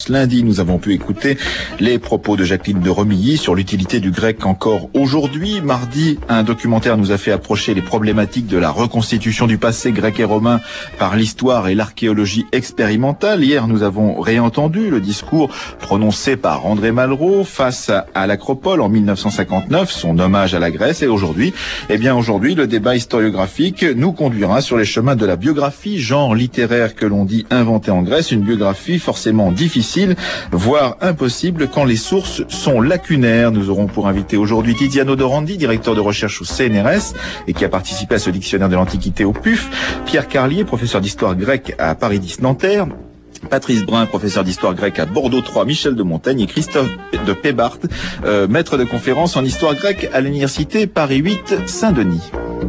Lundi, nous avons pu écouter les propos de Jacqueline de Remilly sur l'utilité du grec encore aujourd'hui. Mardi, un documentaire nous a fait approcher les problématiques de la reconstitution du passé grec et romain par l'histoire et l'archéologie expérimentale. Hier, nous avons réentendu le discours prononcé par André Malraux face à l'Acropole en 1959, son hommage à la Grèce. Et aujourd'hui, aujourd'hui, le débat historiographique nous conduira sur les chemins de la biographie, genre littéraire que l'on dit inventé en Grèce, une biographie forcément difficile, voire impossible quand les sources sont lacunaires. Nous aurons pour invité aujourd'hui Tiziano Dorandi, directeur de recherche au CNRS et qui a participé à ce dictionnaire de l'Antiquité au PUF, Pierre Carlier, professeur d'histoire grecque à Paris 10 Nanterre, Patrice Brun, professeur d'histoire grecque à Bordeaux 3, Michel de Montaigne et Christophe de Pébart, maître de conférence en histoire grecque à l'université Paris 8 Saint-Denis.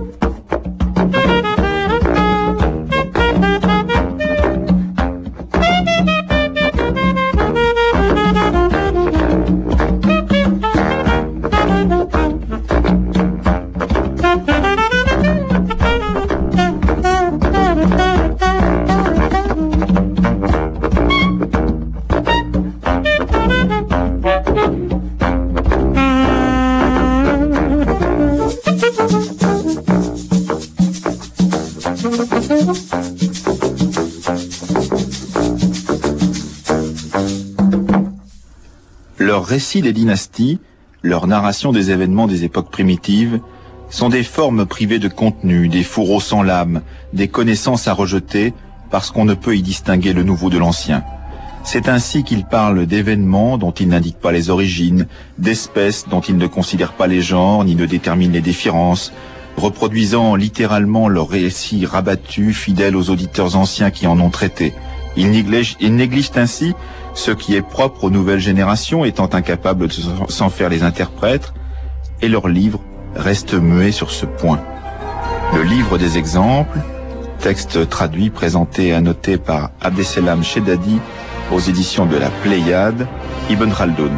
Leurs récits des dynasties, leur narration des événements des époques primitives, sont des formes privées de contenu, des fourreaux sans lame, des connaissances à rejeter parce qu'on ne peut y distinguer le nouveau de l'ancien. C'est ainsi qu'ils parlent d'événements dont ils n'indiquent pas les origines, d'espèces dont ils ne considèrent pas les genres ni ne déterminent les différences, reproduisant littéralement leurs récits rabattus, fidèles aux auditeurs anciens qui en ont traité. Ils négligent ainsi ce qui est propre aux nouvelles générations, étant incapables de s'en faire les interprètes, et leurs livres restent muets sur ce point. Le livre des exemples, texte traduit, présenté et annoté par Abdeselam Chedadi aux éditions de la Pléiade, Ibn Khaldoun.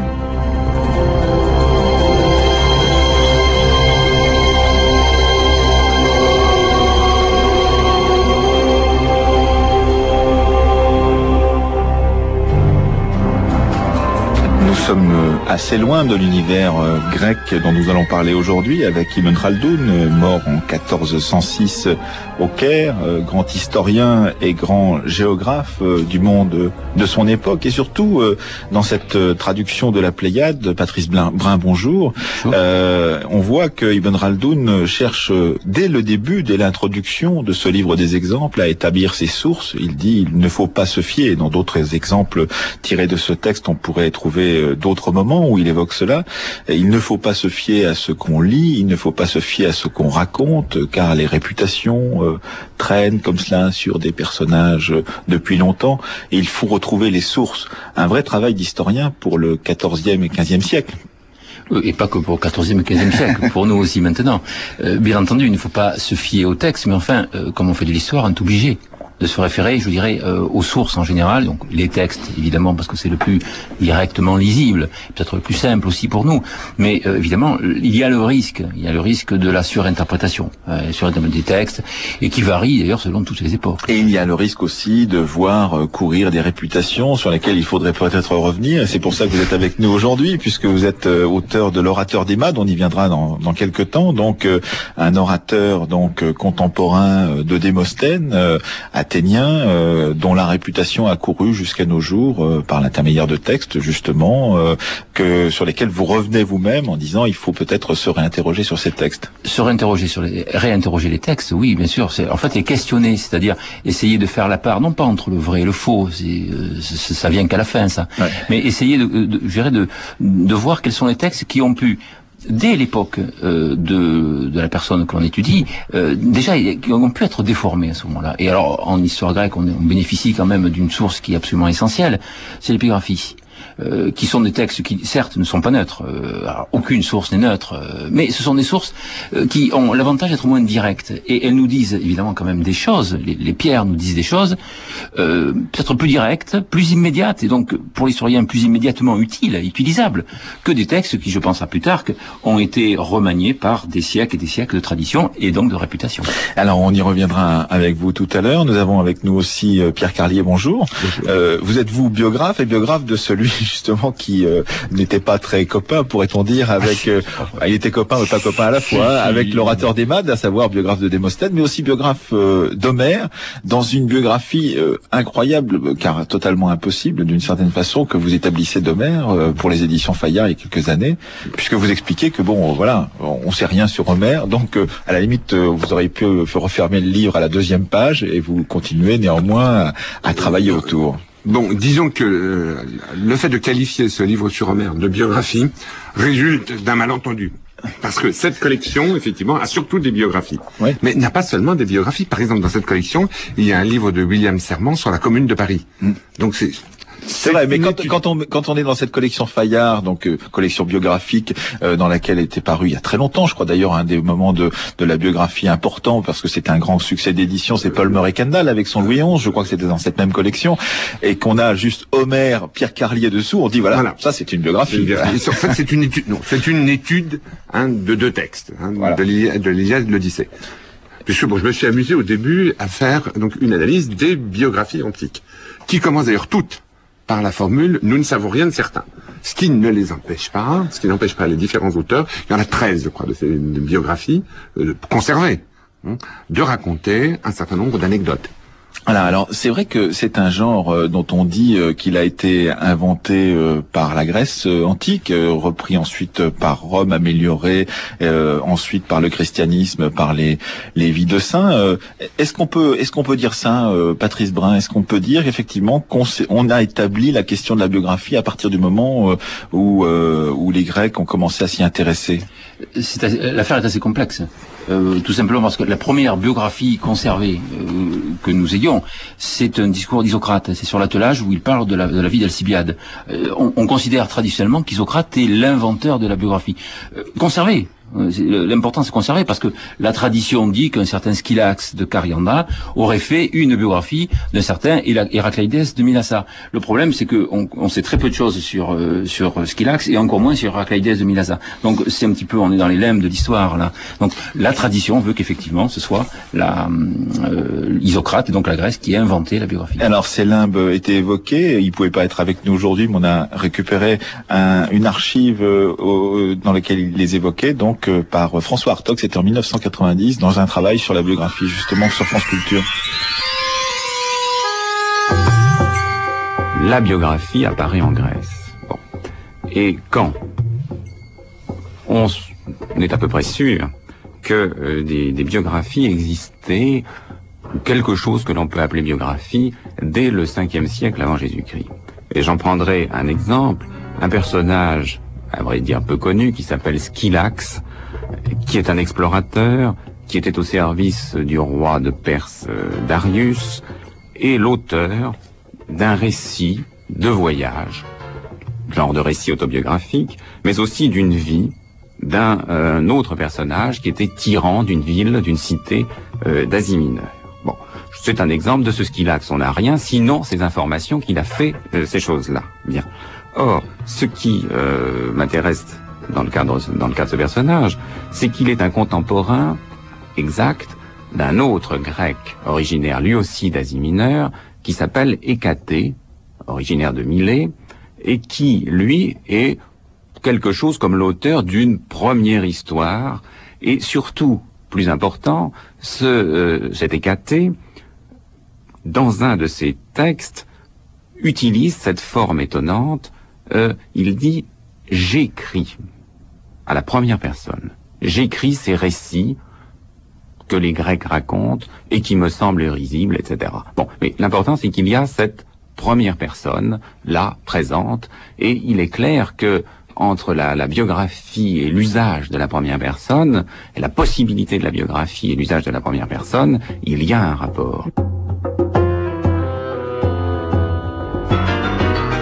Nous sommes assez loin de l'univers grec dont nous allons parler aujourd'hui avec Ibn Khaldoun, mort en 1406 au Caire, grand historien et grand géographe du monde de son époque, et surtout dans cette traduction de la Pléiade, Patrice Brun, bonjour. On voit que Ibn Khaldoun cherche dès le début, dès l'introduction de ce livre des exemples, à établir ses sources. Il dit il ne faut pas se fier. Dans d'autres exemples tirés de ce texte, on pourrait trouver d'autres moments où il évoque cela. Il ne faut pas se fier à ce qu'on lit, il ne faut pas se fier à ce qu'on raconte, car les réputations traînent comme cela sur des personnages depuis longtemps, et il faut retrouver les sources. Un vrai travail d'historien pour le XIVe et XVe siècle. Et pas que pour le XIVe et XVe siècle, pour nous aussi maintenant. Bien entendu, il ne faut pas se fier au texte, mais enfin, comme on fait de l'histoire, on est obligé de se référer, je dirais, aux sources en général, donc les textes, évidemment, parce que c'est le plus directement lisible, peut-être le plus simple aussi pour nous, mais évidemment, il y a le risque de la surinterprétation des textes, et qui varie d'ailleurs selon toutes les époques. Et il y a le risque aussi de voir courir des réputations sur lesquelles il faudrait peut-être revenir, et c'est pour ça que vous êtes avec nous aujourd'hui, puisque vous êtes auteur de l'Orateur d'Imad, on y viendra dans quelques temps, donc un orateur donc contemporain de Démosthène, athénien, dont la réputation a couru jusqu'à nos jours par l'intermédiaire de textes justement sur lesquels vous revenez vous-même en disant il faut peut-être se réinterroger sur ces textes. Réinterroger les textes, oui, bien sûr. C'est en fait les questionner, c'est-à-dire essayer de faire la part, non pas entre le vrai et le faux, ça vient qu'à la fin, ça. Ouais. Mais essayer de voir quels sont les textes qui ont pu, dès l'époque de la personne que l'on étudie, déjà qui ont pu être déformés à ce moment-là. Et alors en histoire grecque, on bénéficie quand même d'une source qui est absolument essentielle, c'est l'épigraphie. qui sont des textes qui, certes, ne sont pas neutres. Alors, aucune source n'est neutre, mais ce sont des sources qui ont l'avantage d'être moins directes. Et elles nous disent, évidemment, quand même des choses. Les pierres nous disent des choses peut-être plus directes, plus immédiates, et donc, pour l'historien, plus immédiatement utilisables, que des textes qui, je pense à Plutarque, ont été remaniés par des siècles et des siècles de tradition, et donc de réputation. Alors, on y reviendra avec vous tout à l'heure. Nous avons avec nous aussi Pierre Carlier, bonjour. Vous êtes, vous, biographe, et biographe de celui, justement, qui n'était pas très copain, pourrait-on dire, avec... il était copain, mais pas copain à la fois, avec l'orateur d'Émade, à savoir biographe de Démosthène, mais aussi biographe d'Homère, dans une biographie incroyable, car totalement impossible, d'une certaine façon, que vous établissez d'Homère pour les éditions Fayard il y a quelques années, puisque vous expliquez que, bon, voilà, on sait rien sur Homère, donc, à la limite, vous auriez pu refermer le livre à la 2e page, et vous continuez néanmoins à travailler autour. Bon, disons que le fait de qualifier ce livre sur Homère de biographie résulte d'un malentendu. Parce que cette collection, effectivement, a surtout des biographies. Ouais. Mais il n'y a pas seulement des biographies. Par exemple, dans cette collection, il y a un livre de William Serment sur la Commune de Paris. Donc c'est vrai, mais quand on est dans cette collection Fayard, donc collection biographique dans laquelle était paru il y a très longtemps, je crois d'ailleurs un des moments de la biographie important parce que c'est un grand succès d'édition, c'est Paul Murray Kendall avec son Louis XI, je crois que c'était dans cette même collection, et qu'on a juste Homère, Pierre Carlier dessous, on dit voilà. Ça c'est une biographie. En fait, c'est une étude. Non, c'est une étude de 2 textes, voilà. de l'Iliade et de l'Odyssée. Puisque bon, je me suis amusé au début à faire donc une analyse des biographies antiques, qui commencent d'ailleurs toutes par la formule « nous ne savons rien de certain ». Ce qui ne les empêche pas, ce qui n'empêche pas les différents auteurs, il y en a 13, je crois, de ces biographies conservées, de raconter un certain nombre d'anecdotes. Voilà, alors c'est vrai que c'est un genre dont on dit qu'il a été inventé par la Grèce antique, repris ensuite par Rome, amélioré ensuite par le christianisme, par les vies de saints. Est-ce qu'on peut dire ça, Patrice Brun? Est-ce qu'on peut dire effectivement qu'on a établi la question de la biographie à partir du moment où les Grecs ont commencé à s'y intéresser? L'affaire est assez complexe. Tout simplement parce que la première biographie conservée que nous ayons, c'est un discours d'Isocrate. C'est sur l'attelage où il parle de la vie d'Alcibiade. On considère traditionnellement qu'Isocrate est l'inventeur de la biographie. Conservée. L'important c'est conserver parce que la tradition dit qu'un certain Scylax de Carianda aurait fait une biographie d'un certain Héracléidès de Mylassa. Le problème c'est que on sait très peu de choses sur Scylax et encore moins sur Héracléidès de Mylassa. Donc c'est un petit peu, on est dans les lemmes de l'histoire là. Donc la tradition veut qu'effectivement ce soit Isocrate et donc la Grèce qui a inventé la biographie. Alors ces limbes étaient évoqués, il pouvait pas être avec nous aujourd'hui, mais on a récupéré une archive dans laquelle il les évoquait, donc par François Hartog, c'était en 1990, dans un travail sur la biographie, justement, sur France Culture. La biographie apparaît en Grèce. Bon. Et quand on est à peu près sûr que des biographies existaient, quelque chose que l'on peut appeler biographie, dès le 5e siècle avant Jésus-Christ. Et j'en prendrai un exemple, un personnage, à vrai dire peu connu, qui s'appelle Scylax, qui est un explorateur, qui était au service du roi de Perse Darius, et l'auteur d'un récit de voyage, genre de récit autobiographique, mais aussi d'une vie d'un autre personnage qui était tyran d'une ville, d'une cité d'Asie mineure. Bon, c'est un exemple de ce Scylax. On n'a rien, sinon ces informations qu'il a fait ces choses-là. Bien. Or, ce qui m'intéresse dans le cadre de ce personnage, c'est qu'il est un contemporain exact d'un autre grec originaire lui aussi d'Asie mineure, qui s'appelle Hécatée, originaire de Milet, et qui, lui, est quelque chose comme l'auteur d'une première histoire, et surtout, plus important, cet Hécatée, dans un de ses textes, utilise cette forme étonnante, il dit « j'écris » à la première personne. J'écris ces récits que les Grecs racontent et qui me semblent risibles, etc. Bon, mais l'important c'est qu'il y a cette première personne là, présente, et il est clair que entre la biographie et l'usage de la première personne, et la possibilité de la biographie et l'usage de la première personne, il y a un rapport.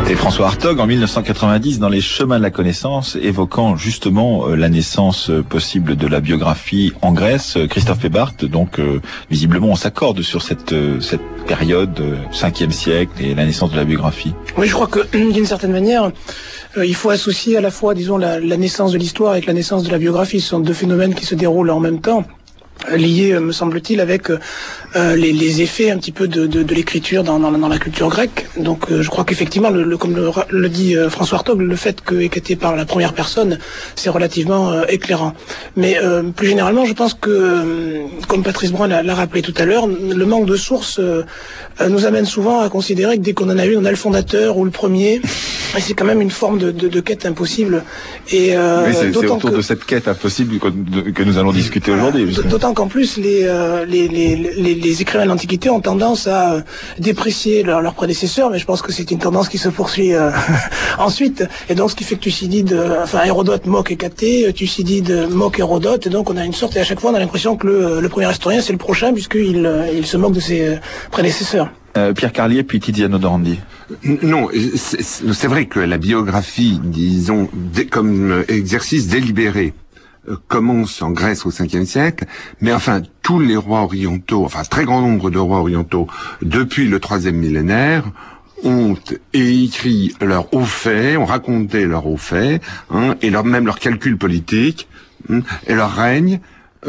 Et François Hartog, en 1990, dans Les Chemins de la connaissance, évoquant justement la naissance possible de la biographie en Grèce, Christophe Pébart, donc visiblement on s'accorde sur cette période, 5e siècle et la naissance de la biographie. Oui, je crois que d'une certaine manière, il faut associer à la fois, disons, la naissance de l'histoire avec la naissance de la biographie. Ce sont deux phénomènes qui se déroulent en même temps, liés, me semble-t-il, avec les effets un petit peu de l'écriture dans la culture grecque. Donc je crois qu'effectivement, comme le dit François Hartog, le fait qu'écrit par la première personne, c'est relativement éclairant. Mais plus généralement, je pense que, comme Patrice Brun l'a rappelé tout à l'heure, le manque de sources nous amène souvent à considérer que dès qu'on en a une, on a le fondateur ou le premier. Et c'est quand même une forme de quête impossible. Et oui, c'est autour de cette quête impossible que nous allons discuter aujourd'hui. D'autant qu'en plus, les écrivains de l'Antiquité ont tendance à déprécier leurs prédécesseurs, mais je pense que c'est une tendance qui se poursuit ensuite. Et donc, ce qui fait que Thucydide, Hérodote moque Hécatée, Thucydide moque Hérodote, et donc on a une sorte, et à chaque fois on a l'impression que le premier historien c'est le prochain, puisqu'il se moque de ses prédécesseurs. Pierre Carlier, puis Tiziano Dorandi. Non, c'est vrai que la biographie, disons, comme exercice délibéré, commence en Grèce au 5e siècle, mais enfin, tous les rois orientaux, enfin, très grand nombre de rois orientaux, depuis le 3e millénaire, ont écrit leurs hauts faits, ont raconté leurs hauts faits, et même leurs calculs politiques, et leur règne,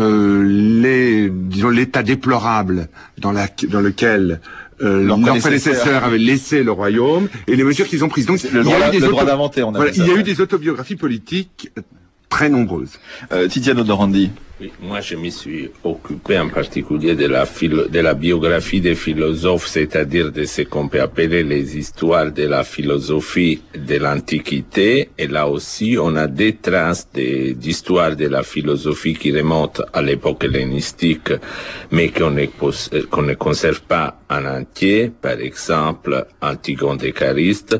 disons, l'état déplorable dans lequel leurs prédécesseurs avaient laissé le royaume et les mesures qu'ils ont prises. Donc, le droit d'inventer, il y a eu des autobiographies politiques très nombreuses. Tiziano Dorandi. Oui, moi je m'y suis occupé en particulier de la biographie des philosophes, c'est-à-dire de ce qu'on peut appeler les histoires de la philosophie de l'Antiquité. Et là aussi, on a des traces d'histoire de la philosophie qui remontent à l'époque hellénistique, mais qu'on ne conserve pas en entier. Par exemple, Antigone de Cariste.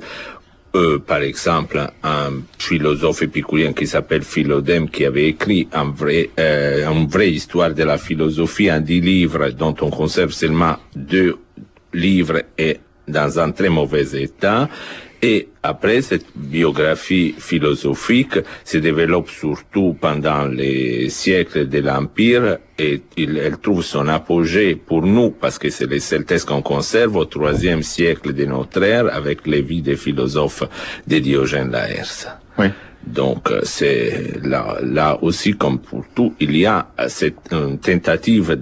Par exemple, un philosophe épicurien qui s'appelle Philodème, qui avait écrit une vraie histoire de la philosophie en 10 livres, dont on conserve seulement 2 livres et dans un très mauvais état. Et après, cette biographie philosophique se développe surtout pendant les siècles de l'Empire et elle trouve son apogée pour nous, parce que c'est les seuls textes qu'on conserve, au 3e siècle de notre ère, avec les vies des philosophes de Diogène Laërce. Oui. Donc, c'est là aussi, comme pour tout, il y a cette tentative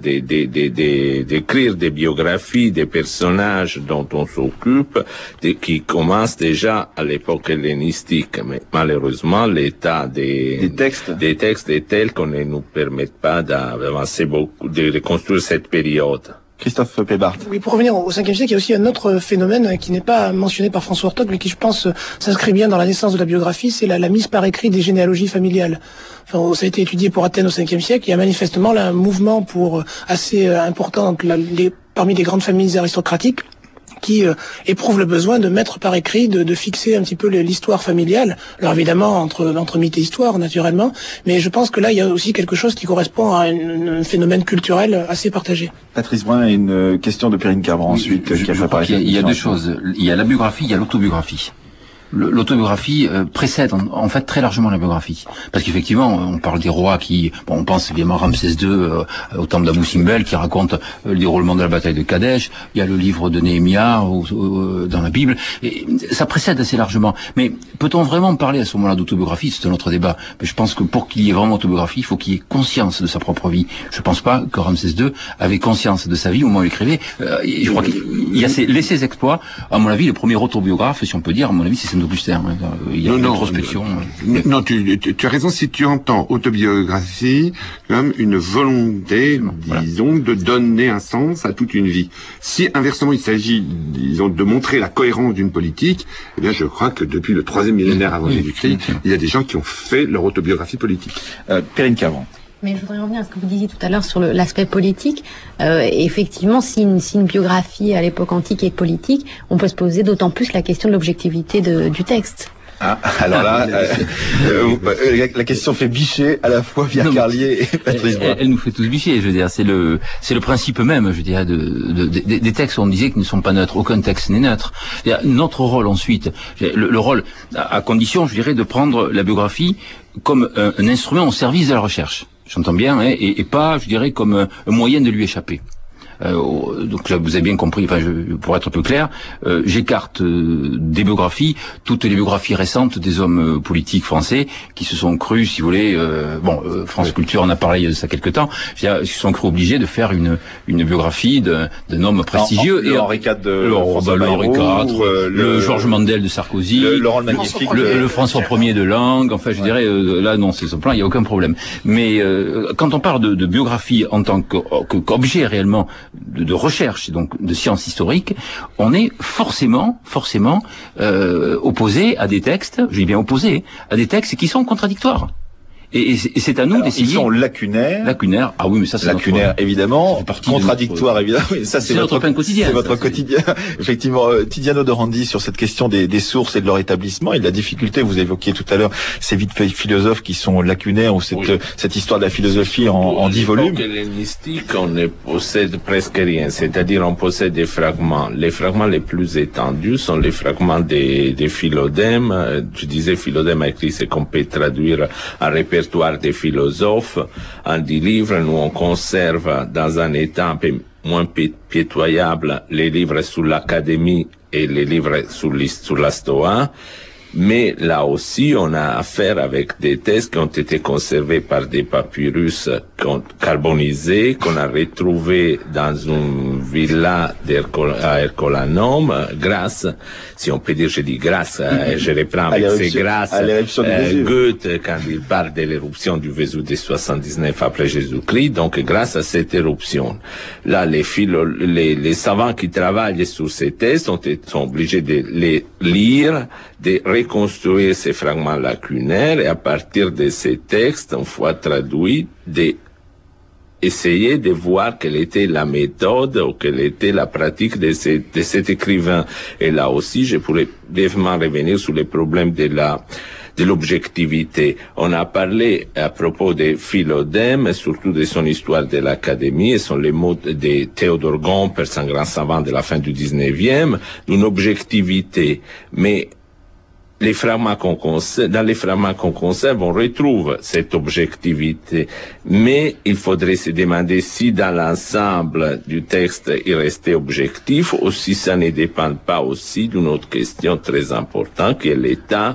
d'écrire des biographies des personnages dont on s'occupe, qui commence déjà à l'époque hellénistique. Mais malheureusement, l'état des textes est tel qu'on ne nous permet pas d'avancer beaucoup, de reconstruire cette période. Christophe Pébart. Oui, pour revenir au 5e siècle, il y a aussi un autre phénomène qui n'est pas mentionné par François Hartog, mais qui, je pense, s'inscrit bien dans la naissance de la biographie, c'est la mise par écrit des généalogies familiales. Enfin, ça a été étudié pour Athènes au 5e siècle. Il y a manifestement là un mouvement assez important parmi les grandes familles aristocratiques qui éprouvent le besoin de mettre par écrit, de fixer un petit peu l'histoire familiale. Alors évidemment, entre mythe et histoire, naturellement, mais je pense que là, il y a aussi quelque chose qui correspond à un phénomène culturel assez partagé. Patrice Brun, une question de Perrine Carban ensuite. Il y a 2 choses. Il y a la biographie, il y a l'autobiographie. L'autobiographie précède en fait très largement la biographie, parce qu'effectivement on parle des rois on pense évidemment à Ramsès II au temple d'Abou Simbel qui raconte le déroulement de la bataille de Kadesh. Il y a le livre de Néhémia dans la Bible, et ça précède assez largement. Mais peut-on vraiment parler à ce moment-là d'autobiographie? C'est un autre débat. Mais je pense que pour qu'il y ait vraiment autobiographie, il faut qu'il y ait conscience de sa propre vie. Je pense pas que Ramsès II avait conscience de sa vie au moment où il écrivait. Je crois qu'il y a ses exploits. À mon avis, le premier autobiographe, si on peut dire, à mon avis, c'est Augustin. Il y a une introspection. Non, tu as raison si tu entends autobiographie comme une volonté, disons, de donner un sens à toute une vie. Si inversement il s'agit, disons, de montrer la cohérence d'une politique, eh bien je crois que depuis le 3e millénaire avant Jésus-Christ, il y a des gens qui ont fait leur autobiographie politique. Perrine Carban. Mais je voudrais revenir à ce que vous disiez tout à l'heure sur l'aspect politique. Effectivement, si une biographie à l'époque antique est politique, on peut se poser d'autant plus la question de l'objectivité du texte. Alors là, la question fait bicher à la fois Pierre Carlier et Patrice Brun. Elle nous fait tous bicher, je veux dire, c'est le principe même, je dirais, des textes. On disait qu'ils ne sont pas neutres, aucun texte n'est neutre. Notre rôle ensuite, le rôle, à condition, je dirais, de prendre la biographie comme un instrument au service de la recherche. J'entends bien, et pas, je dirais, comme un moyen de lui échapper. Donc là, vous avez bien compris, enfin, pour être un peu clair, j'écarte des biographies, toutes les biographies récentes des hommes politiques français qui se sont crus, si vous voulez, France Culture en a parlé de ça quelque temps, ils se sont crus obligés de faire une biographie d'un homme prestigieux. Le Henri IV de François Bayrou, le Georges Mandel de Sarkozy, le Laurent le Magnifique, le François Ier de Langue, enfin, je dirais, là, non, c'est son plan, il n'y a aucun problème. Mais quand on parle de biographie en tant qu'objet réellement de recherche, donc de science historique, on est forcément opposé à des textes, je dis bien opposé, à des textes qui sont contradictoires. Et c'est à nous d'essayer. Ils sont lacunaires. Lacunaires. Ah oui, mais ça c'est lacunaires évidemment, contradictoires évidemment. Oui, ça c'est notre pain quotidien. C'est votre quotidien. Effectivement, Tiziano Dorandi sur cette question des sources et de leur établissement et de la difficulté. Vous évoquiez tout à l'heure ces philosophes qui sont lacunaires ou cette histoire de la philosophie en 10 volumes. Pour hellénistique, on ne possède presque rien. C'est-à-dire, on possède des fragments. Les fragments les plus étendus sont les fragments des Philodème. Je disais, Philodème a écrit ce qu'on peut traduire en répertoire des philosophes. En 10 livres, nous on conserve dans un état un peu moins pitoyable les livres sur l'Académie et les livres sur la Stoa. Mais là aussi, on a affaire avec des textes qui ont été conservés par des papyrus carbonisés qu'on a retrouvés dans une villa à Ercolanum, grâce, si on peut dire, je dis grâce, je reprends avec ces grâces, Goethe, quand il parle de l'éruption du Vésuve de 79 après Jésus-Christ, donc grâce à cette éruption. Là, les savants qui travaillent sur ces textes sont obligés de les lire, de reconstruire ces fragments lacunaires et à partir de ces textes, une fois traduits, d'essayer de voir quelle était la méthode ou quelle était la pratique de cet écrivain. Et là aussi, je pourrais brièvement revenir sur les problèmes de l'objectivité. On a parlé à propos de Philodème, surtout de son histoire de l'Académie, et sont les mots de Théodore Gompers, un grand savant de la fin du 19e, d'une objectivité. Mais dans les fragments qu'on conserve, on retrouve cette objectivité. Mais il faudrait se demander si dans l'ensemble du texte il restait objectif, ou si ça ne dépend pas aussi d'une autre question très importante, qui est l'état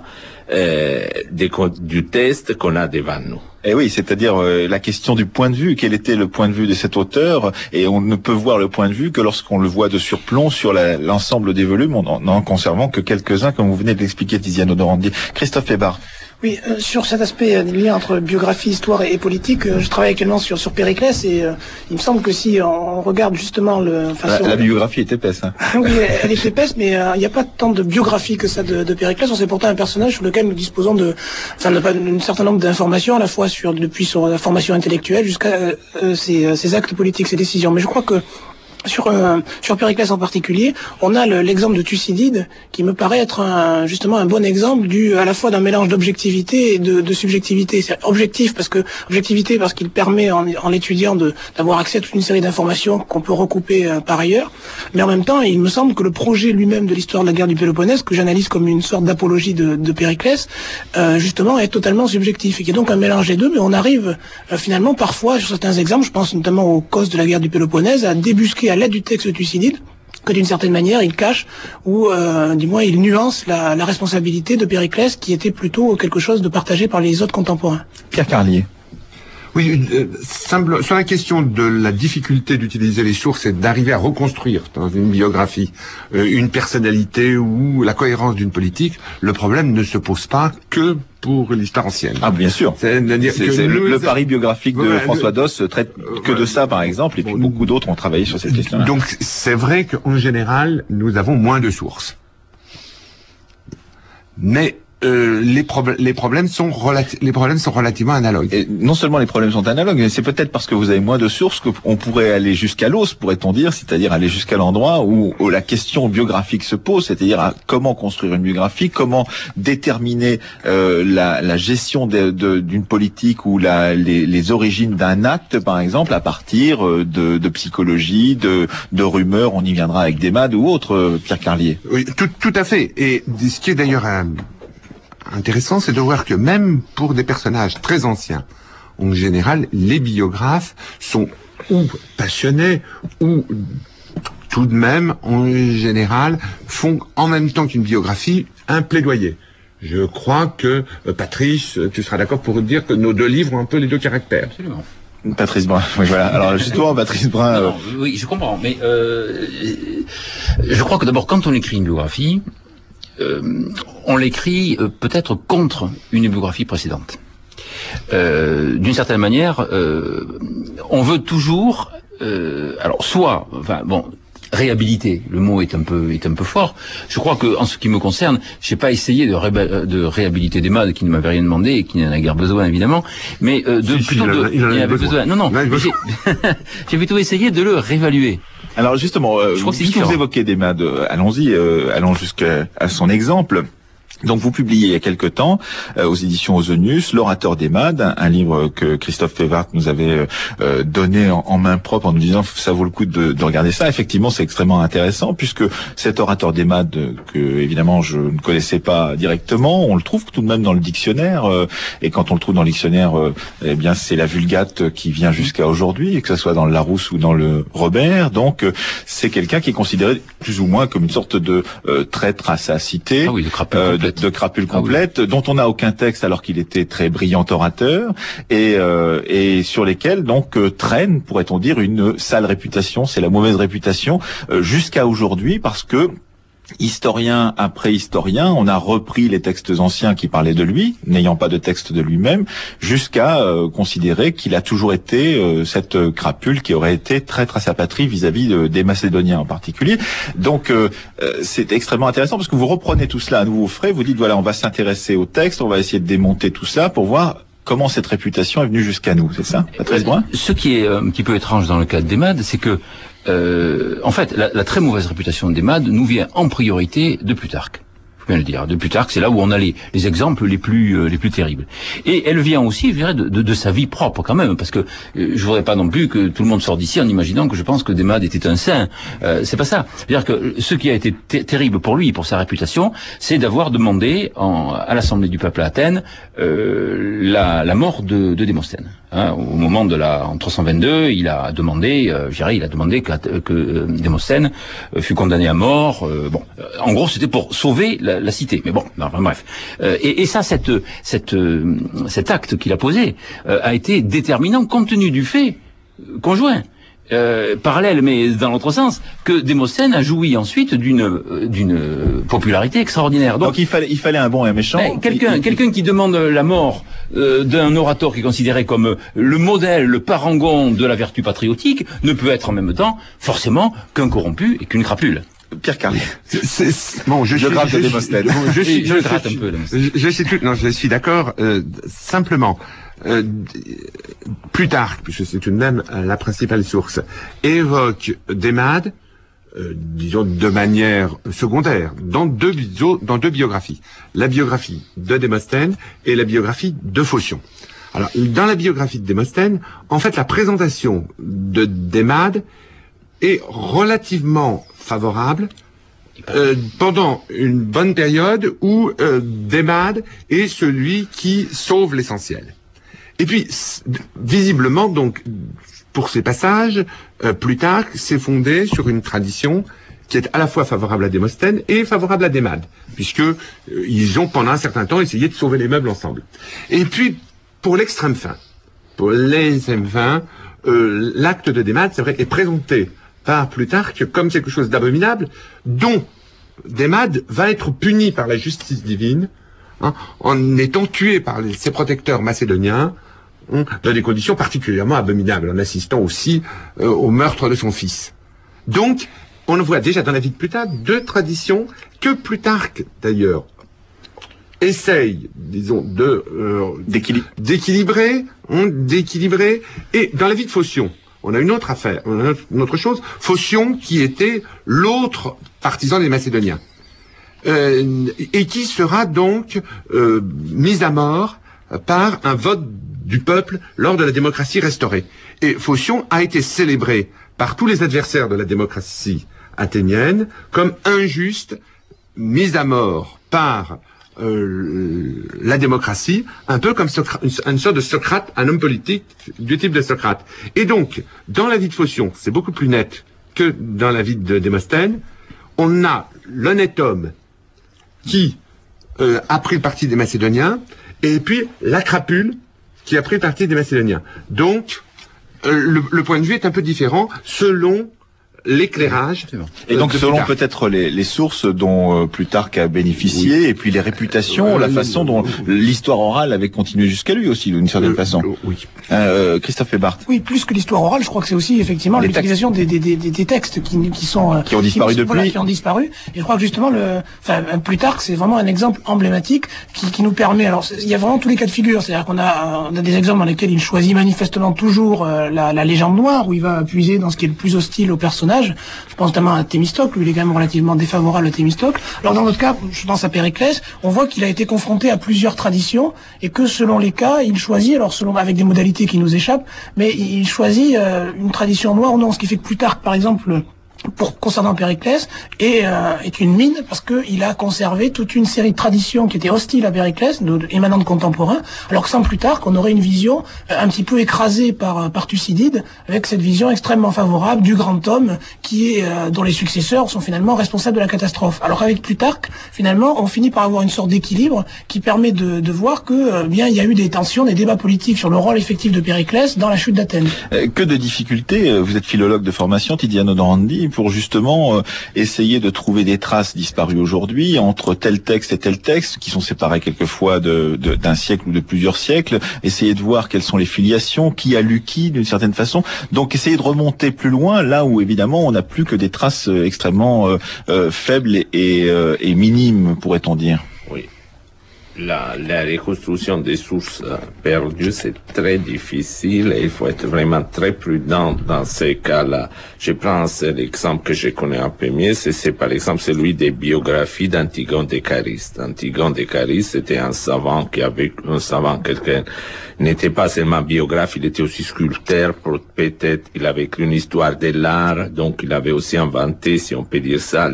du texte qu'on a devant nous. Et oui, c'est-à-dire la question du point de vue. Quel était le point de vue de cet auteur? Et on ne peut voir le point de vue que lorsqu'on le voit de surplomb sur l'ensemble des volumes, en conservant que quelques-uns, comme vous venez de l'expliquer, Tiziano Dorandi. Christophe Hébard. Oui, sur cet aspect des liens entre biographie, histoire et politique, je travaille actuellement sur Périclès et il me semble que si on regarde justement la biographie est épaisse. Hein. Oui, elle est épaisse, mais il n'y a pas tant de biographie que ça de Périclès. C'est pourtant un personnage sur lequel nous disposons d'un certain nombre d'informations, à la fois depuis la formation intellectuelle jusqu'à ses actes politiques, ses décisions. Mais je crois que sur Périclès en particulier, on a l'exemple de Thucydide qui me paraît être justement un bon exemple à la fois d'un mélange d'objectivité et de subjectivité. C'est objectif parce qu'il permet en l'étudiant d'avoir accès à toute une série d'informations qu'on peut recouper par ailleurs. Mais en même temps, il me semble que le projet lui-même de l'histoire de la guerre du Péloponnèse, que j'analyse comme une sorte d'apologie de Périclès, justement est totalement subjectif. Et qu'il y a donc un mélange des deux, mais on arrive finalement parfois, sur certains exemples, je pense notamment aux causes de la guerre du Péloponnèse, à débusquer à l'aide du texte de Thucydide que d'une certaine manière il cache ou du moins il nuance la responsabilité de Périclès qui était plutôt quelque chose de partagé par les autres contemporains. Pierre Carlier. Oui, sur la question de la difficulté d'utiliser les sources et d'arriver à reconstruire dans une biographie une personnalité ou la cohérence d'une politique, le problème ne se pose pas que pour l'histoire ancienne. Ah, bien sûr. Le pari biographique de François Doss traite que de ça, par exemple, et puis beaucoup d'autres ont travaillé sur cette question-là. Donc, c'est vrai qu'en général, nous avons moins de sources. Mais les problèmes sont relativement analogues. Et non seulement les problèmes sont analogues, mais c'est peut-être parce que vous avez moins de sources qu'on pourrait aller jusqu'à l'os, pourrait-on dire, c'est-à-dire aller jusqu'à l'endroit où la question biographique se pose, c'est-à-dire comment construire une biographie, comment déterminer la gestion d'une politique ou les origines d'un acte, par exemple, à partir de psychologie, de rumeurs, on y viendra avec Desmades ou autre, Pierre Carlier. Oui, tout à fait. Et ce qui est d'ailleurs intéressant, c'est de voir que même pour des personnages très anciens, en général, les biographes sont ou passionnés ou tout de même, en général, font en même temps qu'une biographie un plaidoyer. Je crois que, Patrice, tu seras d'accord pour dire que nos deux livres ont un peu les deux caractères. Absolument. Patrice Brun, oui voilà. Alors justement, Patrice Brun... Non, oui, je comprends, mais je crois que d'abord, quand on écrit une biographie, on l'écrit peut-être contre une biographie précédente. D'une certaine manière, on veut toujours, alors soit, enfin bon, réhabiliter. Le mot est un peu fort. Je crois que, en ce qui me concerne, j'ai pas essayé de réhabiliter Desmades qui ne m'avait rien demandé et qui n'en a guère besoin évidemment, mais il en avait besoin. Non, j'ai plutôt essayé de le réévaluer. Alors justement, puisque vous évoquez Desmades, allons-y, allons jusqu'à son exemple. Donc vous publiez il y a quelque temps aux éditions Ozonius l'orateur Desmades, un livre que Christophe Févart nous avait donné en main propre en nous disant ça vaut le coup de regarder ça. Effectivement, c'est extrêmement intéressant puisque cet orateur Desmades que évidemment je ne connaissais pas directement, on le trouve tout de même dans le dictionnaire et quand on le trouve dans le dictionnaire, eh bien c'est la Vulgate qui vient jusqu'à aujourd'hui, que ce soit dans le Larousse ou dans le Robert. Donc c'est quelqu'un qui est considéré plus ou moins comme une sorte de traître à sa cité. Ah oui, de crapule complète, dont on n'a aucun texte alors qu'il était très brillant orateur, et sur lesquels donc traîne, pourrait-on dire, une sale réputation, c'est la mauvaise réputation, jusqu'à aujourd'hui, parce que historien après historien, on a repris les textes anciens qui parlaient de lui, n'ayant pas de texte de lui-même, jusqu'à considérer qu'il a toujours été cette crapule qui aurait été traître à sa patrie vis-à-vis des Macédoniens en particulier. Donc c'est extrêmement intéressant parce que vous reprenez tout cela à nouveau frais, vous dites voilà, on va s'intéresser au texte, on va essayer de démonter tout ça pour voir comment cette réputation est venue jusqu'à nous, c'est ça, Patrice Brun ? Ce qui est un petit peu étrange dans le cas de Desmades, c'est que en fait, la très mauvaise réputation de Desmades nous vient en priorité de Plutarque. Faut bien le dire. De Plutarque, c'est là où on a les exemples les plus terribles. Et elle vient aussi, je dirais, de sa vie propre quand même, parce que je voudrais pas non plus que tout le monde sorte d'ici en imaginant que je pense que Desmades était un saint. C'est pas ça. C'est-à-dire que ce qui a été terrible pour lui, pour sa réputation, c'est d'avoir demandé à l'Assemblée du peuple à Athènes la mort de Démosthène. Au moment en 322, il a demandé, que Démosthène fût condamné à mort. En gros, c'était pour sauver la cité. Mais bon, enfin, bref. Et ça, cet acte qu'il a posé a été déterminant compte tenu du fait conjoint. Parallèle, mais dans l'autre sens, que Démosthène a joui ensuite d'une popularité extraordinaire. Donc il fallait un bon et un méchant. Quelqu'un qui demande la mort d'un orateur qui est considéré comme le modèle, le parangon de la vertu patriotique, ne peut être en même temps forcément qu'un corrompu et qu'une crapule. Pierre Carlier. Bon, je gratte Démosthène. Je gratte un peu. Je suis d'accord. Simplement. Plutarque, puisque c'est tout de même la principale source, évoque Desmades, disons de manière secondaire, dans deux biographies. La biographie de Démosthène et la biographie de Phocion. Alors, dans la biographie de Démosthène, en fait, la présentation de Desmades est relativement favorable pendant une bonne période où Desmades est celui qui sauve l'essentiel. Et puis, visiblement, donc, pour ces passages, Plutarque s'est fondé sur une tradition qui est à la fois favorable à Démosthène et favorable à Desmades, puisque ils ont pendant un certain temps essayé de sauver les meubles ensemble. Et puis, pour l'extrême fin, l'acte de Desmades, c'est vrai, est présenté par Plutarque comme quelque chose d'abominable, dont Desmades va être puni par la justice divine, en étant tué par ses protecteurs macédoniens, dans des conditions particulièrement abominables, en assistant aussi au meurtre de son fils. Donc, on voit déjà dans la vie de Plutarque deux traditions que Plutarque, d'ailleurs, essaye, disons, d'équilibrer, et dans la vie de Phocion, on a une autre affaire, on a une autre chose, Phocion qui était l'autre partisan des Macédoniens, et qui sera donc mis à mort par un vote du peuple lors de la démocratie restaurée. Et Phocion a été célébré par tous les adversaires de la démocratie athénienne comme injuste, mis à mort par la démocratie, un peu comme une sorte de Socrate, un homme politique du type de Socrate. Et donc, dans la vie de Phocion, c'est beaucoup plus net que dans la vie de Démosthène, on a l'honnête homme qui a pris le parti des Macédoniens, et puis la crapule qui a pris le parti des Macédoniens. Donc, le point de vue est un peu différent selon l'éclairage. Et donc selon peut-être les sources dont Plutarque a bénéficié, oui. Et puis les réputations, la façon dont l'histoire orale avait continué jusqu'à lui aussi, d'une certaine façon. Oui. Christophe Hebart. Oui, plus que l'histoire orale, je crois que c'est aussi effectivement l'utilisation des textes qui ont disparu depuis. Voilà, qui ont disparu. Et je crois que justement, Plutarque, c'est vraiment un exemple emblématique qui nous permet. Alors, il y a vraiment tous les cas de figure. C'est-à-dire qu'on a des exemples dans lesquels il choisit manifestement toujours la légende noire, où il va puiser dans ce qui est le plus hostile au personnage. Je pense notamment à Thémistocle, où il est quand même relativement défavorable à Thémistocle. Alors dans notre cas, je pense à Périclès, on voit qu'il a été confronté à plusieurs traditions et que selon les cas, il choisit, alors avec des modalités qui nous échappent, mais il choisit une tradition noire ou non, ce qui fait que Plutarque, par exemple, concernant Périclès, est une mine parce que il a conservé toute une série de traditions qui étaient hostiles à Périclès, émanant de contemporains, alors que sans Plutarque, on aurait une vision un petit peu écrasée par Thucydide, avec cette vision extrêmement favorable du grand homme dont les successeurs sont finalement responsables de la catastrophe. Alors avec Plutarque, finalement, on finit par avoir une sorte d'équilibre qui permet de voir que bien il y a eu des tensions, des débats politiques sur le rôle effectif de Périclès dans la chute d'Athènes. Que de difficultés, vous êtes philologue de formation, Tiziano Dorandi, pour justement essayer de trouver des traces disparues aujourd'hui entre tel texte et tel texte, qui sont séparés quelquefois d'un siècle ou de plusieurs siècles, essayer de voir quelles sont les filiations, qui a lu qui d'une certaine façon, donc essayer de remonter plus loin, là où évidemment on n'a plus que des traces extrêmement faibles et minimes, pourrait-on dire. Oui. La reconstruction des sources perdues, c'est très difficile et il faut être vraiment très prudent dans ces cas-là. Je prends l'exemple que je connais un peu mieux, c'est par exemple celui des biographies d'Antigone de Cariste. Antigone de Cariste, c'était un savant quelqu'un n'était pas seulement biographe, il était aussi sculpteur, peut-être il avait écrit une histoire de l'art, donc il avait aussi inventé, si on peut dire ça,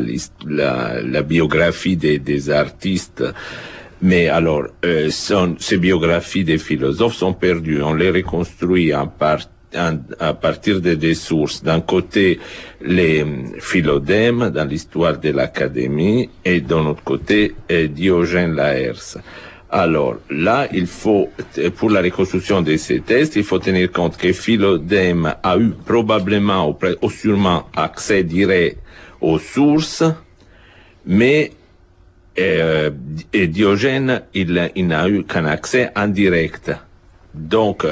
la biographie des artistes. Mais alors, ces biographies des philosophes sont perdues. On les reconstruit à partir des sources. D'un côté, les Philodèmes dans l'histoire de l'Académie et d'un autre côté, Diogène Laërce. Alors là, il faut, pour la reconstruction de ces textes, il faut tenir compte que Philodème a eu probablement ou sûrement accès direct aux sources, mais et Diogène, il n'a eu qu'un accès indirect. Donc,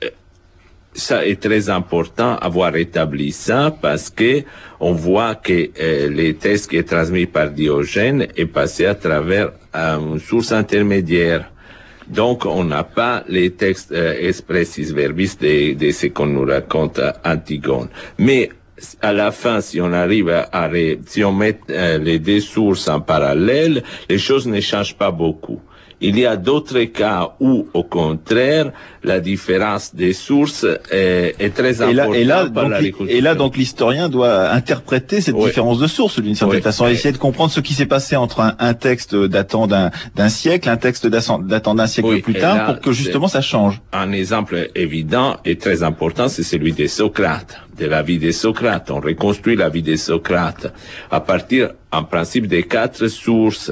ça est très important avoir établi ça parce que on voit que les textes qui est transmis par Diogène est passé à travers une source intermédiaire. Donc, on n'a pas les textes expressis verbis de ce qu'on nous raconte Antigone. Mais à la fin, si on arrive si on met les deux sources en parallèle, les choses ne changent pas beaucoup. Il y a d'autres cas où, au contraire, la différence des sources est très importante. Et là, donc, l'historien doit interpréter cette différence de sources d'une certaine façon, essayer de comprendre ce qui s'est passé entre un texte datant d'un siècle, un texte datant d'un siècle plus tard, là, pour que justement ça change. Un exemple évident et très important, c'est celui de Socrate, de la vie de Socrate. On reconstruit la vie de Socrate à partir, en principe, des 4 sources.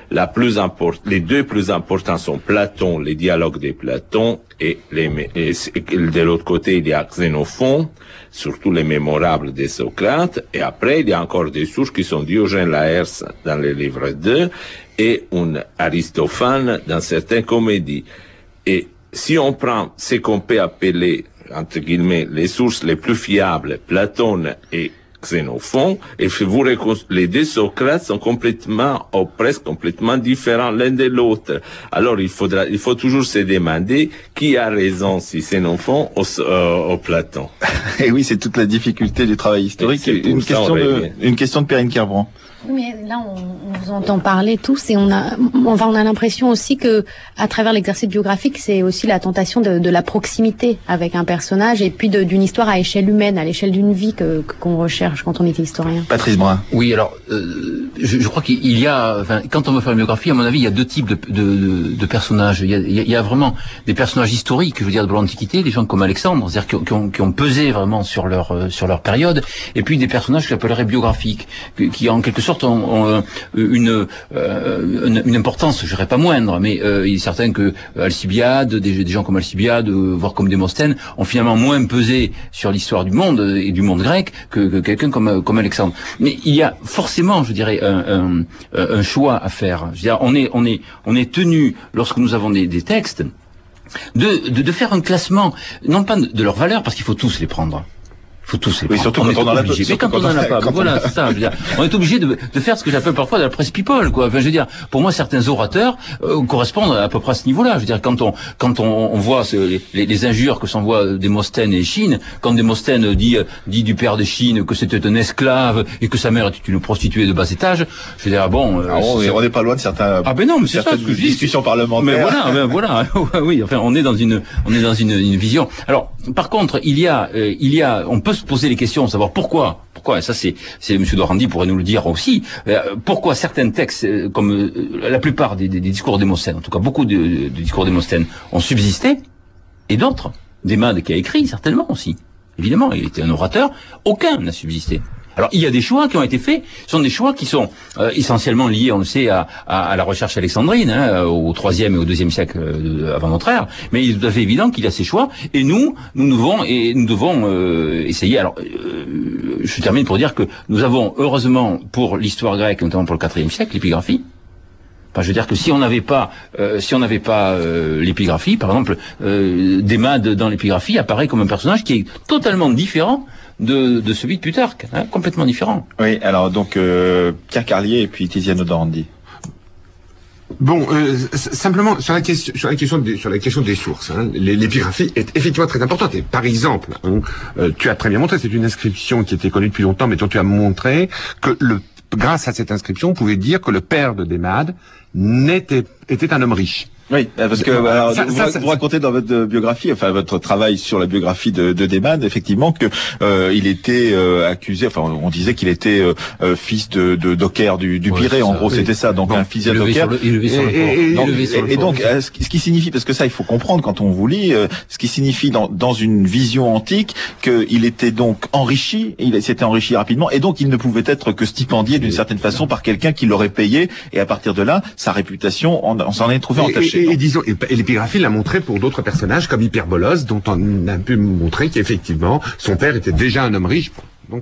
Les deux plus importants sont Platon, les dialogues de Platon, et de l'autre côté, il y a Xénophon, surtout les mémorables de Socrate, et après, il y a encore des sources qui sont Diogène Laërce dans le livre 2, et Aristophane dans certaines comédies. Et si on prend ce qu'on peut appeler, entre guillemets, les sources les plus fiables, Platon et Xénophon, et les deux Socrates sont complètement, ou presque complètement différents l'un de l'autre. Alors il faut toujours se demander qui a raison, si Xénophon ou Platon. Et oui, c'est toute la difficulté du travail historique. Une question de Perrine Kerbrand. Oui, mais là, on vous entend parler tous et on a l'impression aussi que, à travers l'exercice biographique, c'est aussi la tentation de la proximité avec un personnage et puis d'une histoire à échelle humaine, à l'échelle d'une vie qu'on recherche quand on est historien. Patrice Brun. Oui, alors, je crois qu'il y a, quand on veut faire une biographie, à mon avis, il y a deux types de personnages. Il y a vraiment des personnages historiques, je veux dire, de l'Antiquité, des gens comme Alexandre, c'est-à-dire qui ont pesé vraiment sur leur période, et puis des personnages que j'appellerais biographiques, qui en quelque sorte ont une importance, je dirais pas moindre, mais il est certain que Alcibiade, des gens comme Alcibiade, voire comme Démosthène, ont finalement moins pesé sur l'histoire du monde et du monde grec que quelqu'un comme Alexandre. Mais il y a forcément, je dirais, un choix à faire. Je veux dire, on est tenu, lorsque nous avons des textes, de faire un classement, non pas de leur valeur, parce qu'il faut tous les prendre. Faut tous les prendre. Surtout quand on en a pas. Mais quand on en a pas, voilà, c'est ça. Je veux dire, on est obligé de faire ce que j'appelle parfois de la presse people, quoi. Enfin, je veux dire, pour moi, certains orateurs correspondent à peu près à ce niveau-là. Je veux dire, quand on voit les injures que s'envoient Démosthène et Échine, quand Démosthène dit du père d'Échine que c'était un esclave et que sa mère était une prostituée de bas étage, je veux dire, bon. On n'est pas loin de certains. Ah ben non, mais c'est ça ce que je dis. Discussions parlementaires. Mais voilà. Oui, enfin, on est dans une vision. Alors, par contre, on peut se poser les questions, savoir pourquoi, et ça c'est M. Dorandi pourrait nous le dire aussi, pourquoi certains textes, comme la plupart des discours Démosthène, en tout cas beaucoup de discours Démosthène, ont subsisté, et d'autres, Démade qui a écrit certainement aussi, évidemment, il était un orateur, aucun n'a subsisté. Alors, il y a des choix qui ont été faits, ce sont des choix qui sont essentiellement liés, on le sait, à la recherche alexandrine, au IIIe et au IIe siècle avant notre ère, mais il est tout à fait évident qu'il y a ces choix, et nous devons essayer. Alors, je termine pour dire que nous avons, heureusement, pour l'histoire grecque, notamment pour le IVe siècle, l'épigraphie. Enfin, je veux dire que si on n'avait pas l'épigraphie, par exemple, Démade dans l'épigraphie apparaît comme un personnage qui est totalement différent de celui de Plutarque, complètement différent. Oui, alors donc Pierre Carlier et puis Tiziano Dorandi. Bon, simplement sur la question des sources, l'épigraphie est effectivement très importante. Et par exemple, tu as très bien montré, c'est une inscription qui était connue depuis longtemps, mais dont tu as montré que grâce à cette inscription, on pouvait dire que le père de Démade était un homme riche. Oui, parce que vous racontez dans votre biographie, enfin votre travail sur la biographie de Démade, effectivement que il était accusé, enfin on disait qu'il était fils de Docker du Pirée, en gros c'était ça, donc un fils de Docker. Et donc ce qui signifie, parce que ça il faut comprendre quand on vous lit, ce qui signifie dans une vision antique qu'il était donc enrichi, il s'était enrichi rapidement, et donc il ne pouvait être que stipendié d'une certaine façon par quelqu'un qui l'aurait payé, et à partir de là sa réputation on s'en est trouvé entachée. Et l'épigraphie l'a montré pour d'autres personnages comme Hyperbolos, dont on a pu montrer qu'effectivement son père était déjà un homme riche. Donc,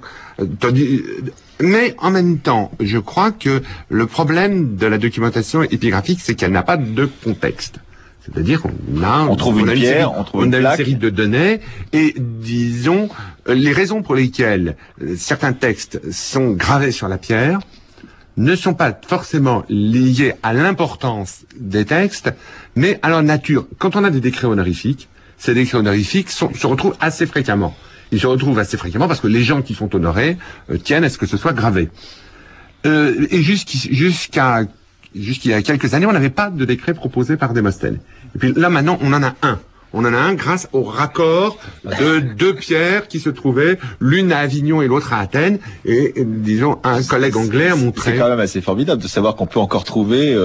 mais en même temps, je crois que le problème de la documentation épigraphique, c'est qu'elle n'a pas de contexte. C'est-à-dire on trouve une pierre, on trouve une série de données, et disons les raisons pour lesquelles certains textes sont gravés sur la pierre ne sont pas forcément liés à l'importance des textes, mais à leur nature. Quand on a des décrets honorifiques, ces décrets honorifiques se retrouvent assez fréquemment. Ils se retrouvent assez fréquemment parce que les gens qui sont honorés tiennent à ce que ce soit gravé. Et jusqu'à il y a quelques années, on n'avait pas de décret proposé par Démosthène. Et puis là, maintenant, on en a un. On en a un grâce au raccord de deux pierres qui se trouvaient, l'une à Avignon et l'autre à Athènes. Et disons, un collègue anglais a montré. C'est quand même assez formidable de savoir qu'on peut encore trouver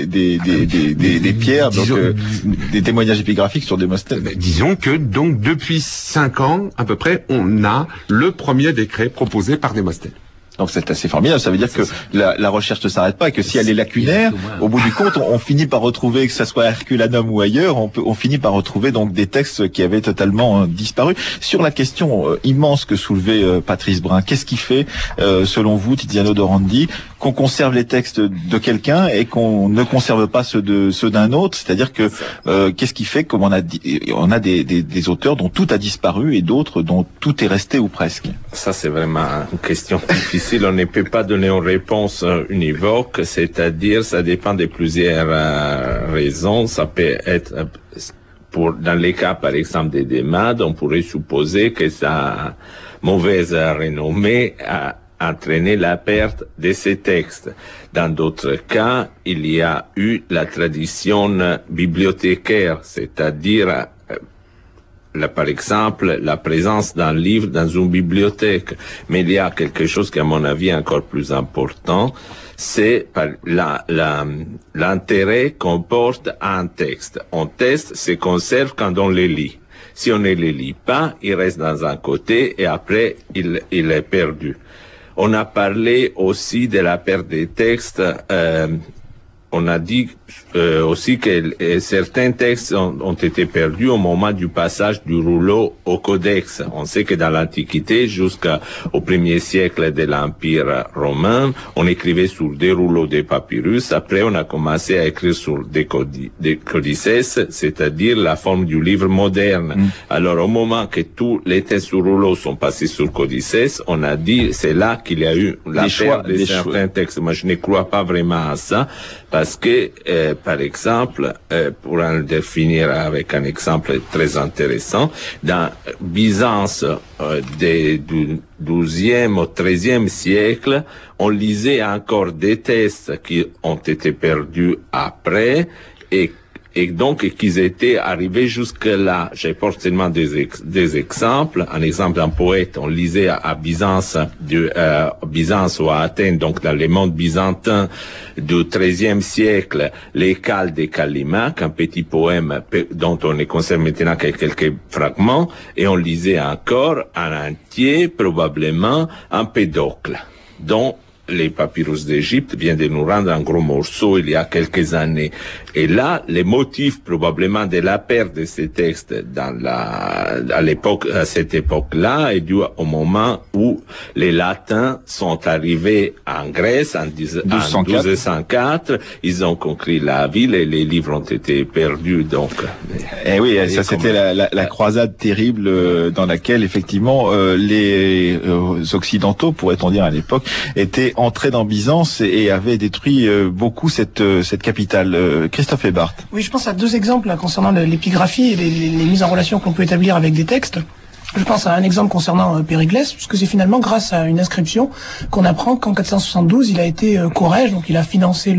des pierres, disons, donc des témoignages épigraphiques sur Démosthène. Disons que donc depuis 5 ans à peu près, on a le premier décret proposé par Démosthène. Donc c'est assez formidable, ça veut dire que la recherche ne s'arrête pas et que si elle est lacunaire, au bout du compte, on finit par retrouver, que ça soit Herculanum ou ailleurs, on finit par retrouver donc des textes qui avaient totalement disparu. Sur la question immense que soulevait Patrice Brun, qu'est-ce qui fait, selon vous, Tiziano Dorandi, qu'on conserve les textes de quelqu'un et qu'on ne conserve pas ceux d'un autre. C'est-à-dire que qu'est-ce qui fait qu'on a des auteurs dont tout a disparu et d'autres dont tout est resté ou presque? Ça, c'est vraiment une question difficile. On ne peut pas donner une réponse univoque, c'est-à-dire ça dépend de plusieurs raisons. Ça peut être dans les cas, par exemple, des DEMAD, on pourrait supposer que sa mauvaise renommée a entraîné la perte de ces textes. Dans d'autres cas, il y a eu la tradition bibliothécaire, c'est-à-dire par exemple, la présence d'un livre dans une bibliothèque. Mais il y a quelque chose qui, à mon avis, est encore plus important, c'est l'intérêt qu'on porte à un texte. Un texte se conserve quand on le lit. Si on ne le lit pas, il reste dans un côté et après, il est perdu. On a parlé aussi de la perte des textes. On a dit aussi que certains textes ont été perdus au moment du passage du rouleau au codex. On sait que dans l'Antiquité, jusqu'au 1er siècle de l'Empire romain, on écrivait sur des rouleaux de papyrus. Après, on a commencé à écrire sur des codices, c'est-à-dire la forme du livre moderne. Alors, au moment que tous les textes sur rouleau sont passés sur codices, on a dit c'est là qu'il y a eu la perte de certains textes. Moi, je ne crois pas vraiment à ça, parce que par exemple, pour en définir avec un exemple très intéressant, dans Byzance du XIIe au XIIIe siècle, on lisait encore des textes qui ont été perdus après et donc qu'ils étaient arrivés jusque-là. J'ai seulement des exemples. Un exemple d'un poète, on lisait à Byzance, Byzance ou à Athènes, donc dans les mondes byzantins du XIIIe siècle, les Cales de Callimaque, un petit poème dont on ne conserve maintenant que quelques fragments, et on lisait encore un entier, probablement un Pédocle, dont les papyrus d'Égypte viennent de nous rendre un gros morceau il y a quelques années. Et là, les motifs probablement de la perte de ces textes à cette époque-là est dû au moment où les Latins sont arrivés en Grèce en 1204. Ils ont conquis la ville et les livres ont été perdus. Donc, oui, ça c'était la croisade terrible dans laquelle effectivement les Occidentaux, pourrait-on dire à l'époque, étaient entrés dans Byzance et avaient détruit beaucoup cette capitale. Christophe Hebart. Oui, je pense à deux exemples là, concernant l'épigraphie et les mises en relation qu'on peut établir avec des textes. Je pense à un exemple concernant Périclès, puisque c'est finalement grâce à une inscription qu'on apprend qu'en 472, il a été chorège, donc il a financé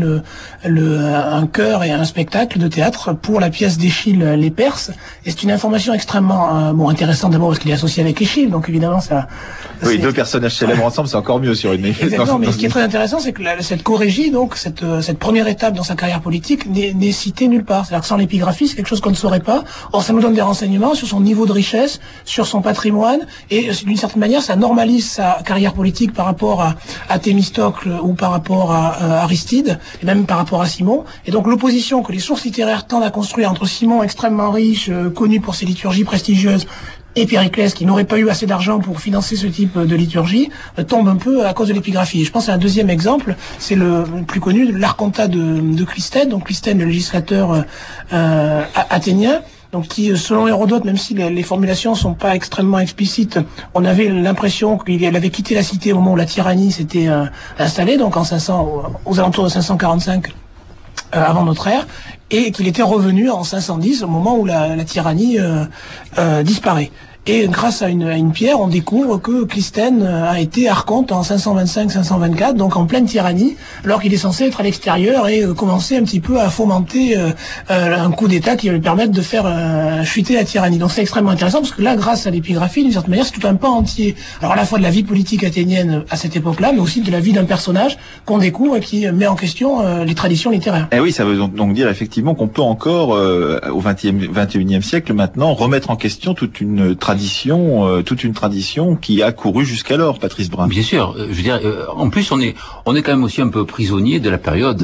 un chœur et un spectacle de théâtre pour la pièce d'Échille les Perses. Et c'est une information extrêmement intéressante d'abord parce qu'il est associé avec Échille, donc évidemment ça. Oui, deux personnages célèbres ensemble, c'est encore mieux sur une. Exactement, mais ce qui est très intéressant, c'est que cette chorégie, donc cette première étape dans sa carrière politique, n'est citée nulle part. C'est-à-dire que sans l'épigraphie, c'est quelque chose qu'on ne saurait pas. Or, ça nous donne des renseignements sur son niveau de richesse, sur son patrimoine, et d'une certaine manière, ça normalise sa carrière politique par rapport à Thémistocle ou par rapport à Aristide, et même par rapport à Simon. Et donc l'opposition que les sources littéraires tendent à construire entre Simon, extrêmement riche, connu pour ses liturgies prestigieuses, et Périclès, qui n'aurait pas eu assez d'argent pour financer ce type de liturgie, tombe un peu à cause de l'épigraphie. Et je pense à un deuxième exemple, c'est le plus connu, l'Archontat de Clisthène, donc Clisthène, le législateur athénien, donc qui, selon Hérodote, même si les formulations sont pas extrêmement explicites, on avait l'impression qu'il avait quitté la cité au moment où la tyrannie s'était installée, donc aux alentours de 545 avant notre ère, et qu'il était revenu en 510 au moment où la tyrannie disparaît. Et grâce à une pierre, on découvre que Clisthène a été archonte en 525-524, donc en pleine tyrannie, alors qu'il est censé être à l'extérieur et commencer un petit peu à fomenter un coup d'État qui va lui permettre de faire chuter la tyrannie. Donc c'est extrêmement intéressant parce que là, grâce à l'épigraphie, d'une certaine manière, c'est tout un pan entier. Alors à la fois de la vie politique athénienne à cette époque-là, mais aussi de la vie d'un personnage qu'on découvre et qui met en question les traditions littéraires. Et oui, ça veut donc dire effectivement qu'on peut encore, au 21e siècle maintenant, remettre en question toute une tradition toute une tradition qui a couru jusqu'alors, Patrice Brun. Bien sûr, je veux dire, en plus on est quand même aussi un peu prisonnier de la période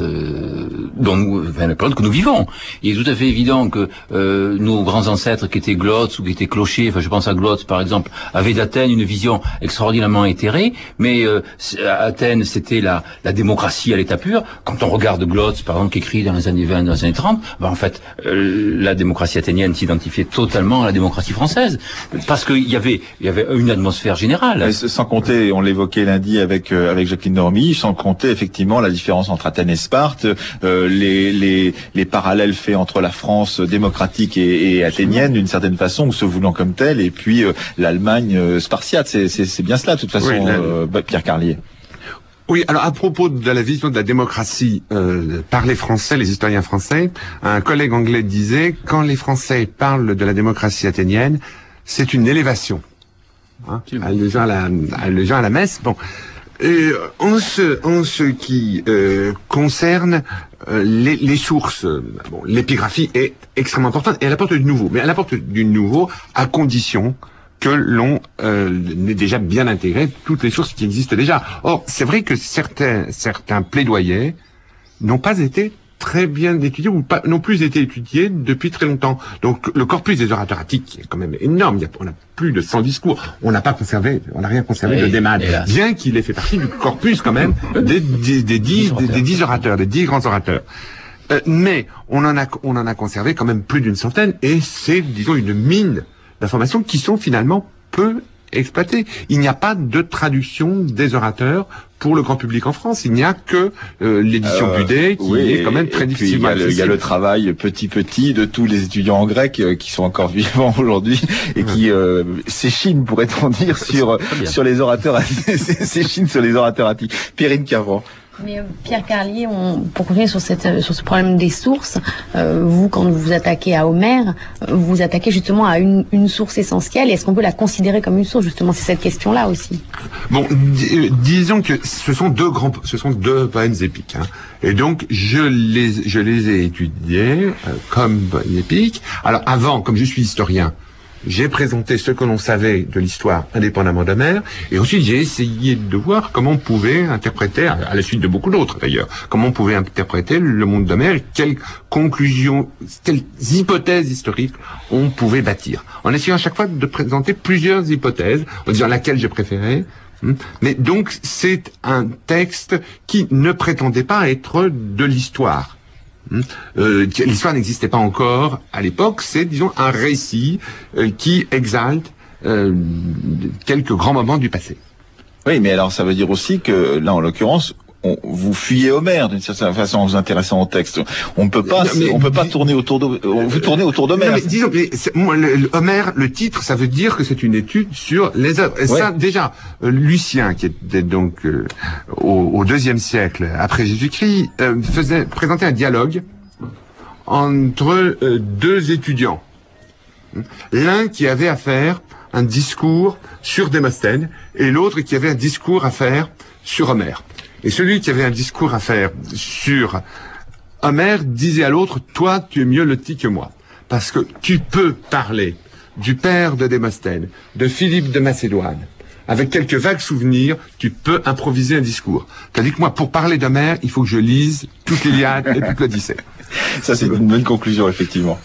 la période que nous vivons. Il est tout à fait évident que nos grands ancêtres qui étaient Glotz ou qui étaient clochers, enfin je pense à Glotz par exemple, avaient d'Athènes une vision extraordinairement éthérée, mais Athènes c'était la démocratie à l'état pur. Quand on regarde Glotz par exemple qui écrit dans les années 20, dans les années 30, en fait la démocratie athénienne s'identifiait totalement à la démocratie française, parce qu'il y avait une atmosphère générale. Sans compter, on l'évoquait lundi avec Jacqueline de Romilly, sans compter effectivement la différence entre Athènes et Sparte, les parallèles faits entre la France démocratique et athénienne d'une certaine façon, ou se voulant comme telle, et puis l'Allemagne spartiate. C'est bien cela de toute façon, Pierre Carlier. Oui, alors à propos de la vision de la démocratie par les Français, les historiens français, un collègue anglais disait « Quand les Français parlent de la démocratie athénienne, c'est une élévation. » Allusion à la messe. Bon, en ce qui concerne les sources, l'épigraphie est extrêmement importante et elle apporte du nouveau. Mais elle apporte du nouveau à condition que l'on ait déjà bien intégré toutes les sources qui existent déjà. Or, c'est vrai que certains plaidoyers n'ont pas été très bien étudiés ou n'ont plus été étudiés depuis très longtemps. Donc, le corpus des orateurs attiques est quand même énorme. On a plus de 100 discours. On n'a rien conservé de Démade. Bien qu'il ait fait partie du corpus quand même des 10 orateurs, des 10 grands orateurs. Mais on en a conservé quand même plus d'une centaine et c'est, disons, une mine d'informations qui sont finalement peu exploitées. Il n'y a pas de traduction des orateurs pour le grand public en France. Il n'y a que l'édition Budet qui est quand même très difficilement accessible. Il y a le travail petit de tous les étudiants en grec qui sont encore vivants aujourd'hui et qui s'échinent, pourrait-on dire, sur les orateurs s'échinent sur les orateurs attiques. Perrine Cavran. Mais Pierre Carlier, pour revenir sur ce problème des sources, vous, quand vous vous attaquez à Homère, vous vous attaquez justement à une source essentielle. Est-ce qu'on peut la considérer comme une source, justement? C'est cette question-là aussi. Bon, disons que ce sont deux poèmes épiques, hein. Et donc, je les ai étudiés comme poèmes épiques. Alors, avant, comme je suis historien, j'ai présenté ce que l'on savait de l'histoire indépendamment d'Homère, et ensuite j'ai essayé de voir comment on pouvait interpréter, à la suite de beaucoup d'autres d'ailleurs, comment on pouvait interpréter le monde d'Homère, et quelles conclusions, quelles hypothèses historiques on pouvait bâtir. En essayant à chaque fois de présenter plusieurs hypothèses, en disant laquelle j'ai préféré. Mais donc c'est un texte qui ne prétendait pas être de l'histoire. L'histoire n'existait pas encore à l'époque, c'est, disons, un récit qui exalte quelques grands moments du passé. Oui, mais alors ça veut dire aussi que, là en l'occurrence, vous fuyez Homère d'une certaine façon en vous intéressant au texte. On ne peut pas tourner autour vous tournez autour d'Homère. Disons, Homère, le titre, ça veut dire que c'est une étude sur les œuvres. Et ça, déjà, Lucien, qui était donc au IIe siècle après Jésus-Christ, présentait un dialogue entre deux étudiants. L'un qui avait à faire un discours sur Démosthène et l'autre qui avait un discours à faire sur Homère. Et celui qui avait un discours à faire sur Homère disait à l'autre, toi, tu es mieux loti que moi. Parce que tu peux parler du père de Démosthène, de Philippe de Macédoine. Avec quelques vagues souvenirs, tu peux improviser un discours. Tandis que moi, pour parler d'Homère, il faut que je lise toute l'Iliade et toute l'Odyssée. Ça, c'est une bonne conclusion, effectivement.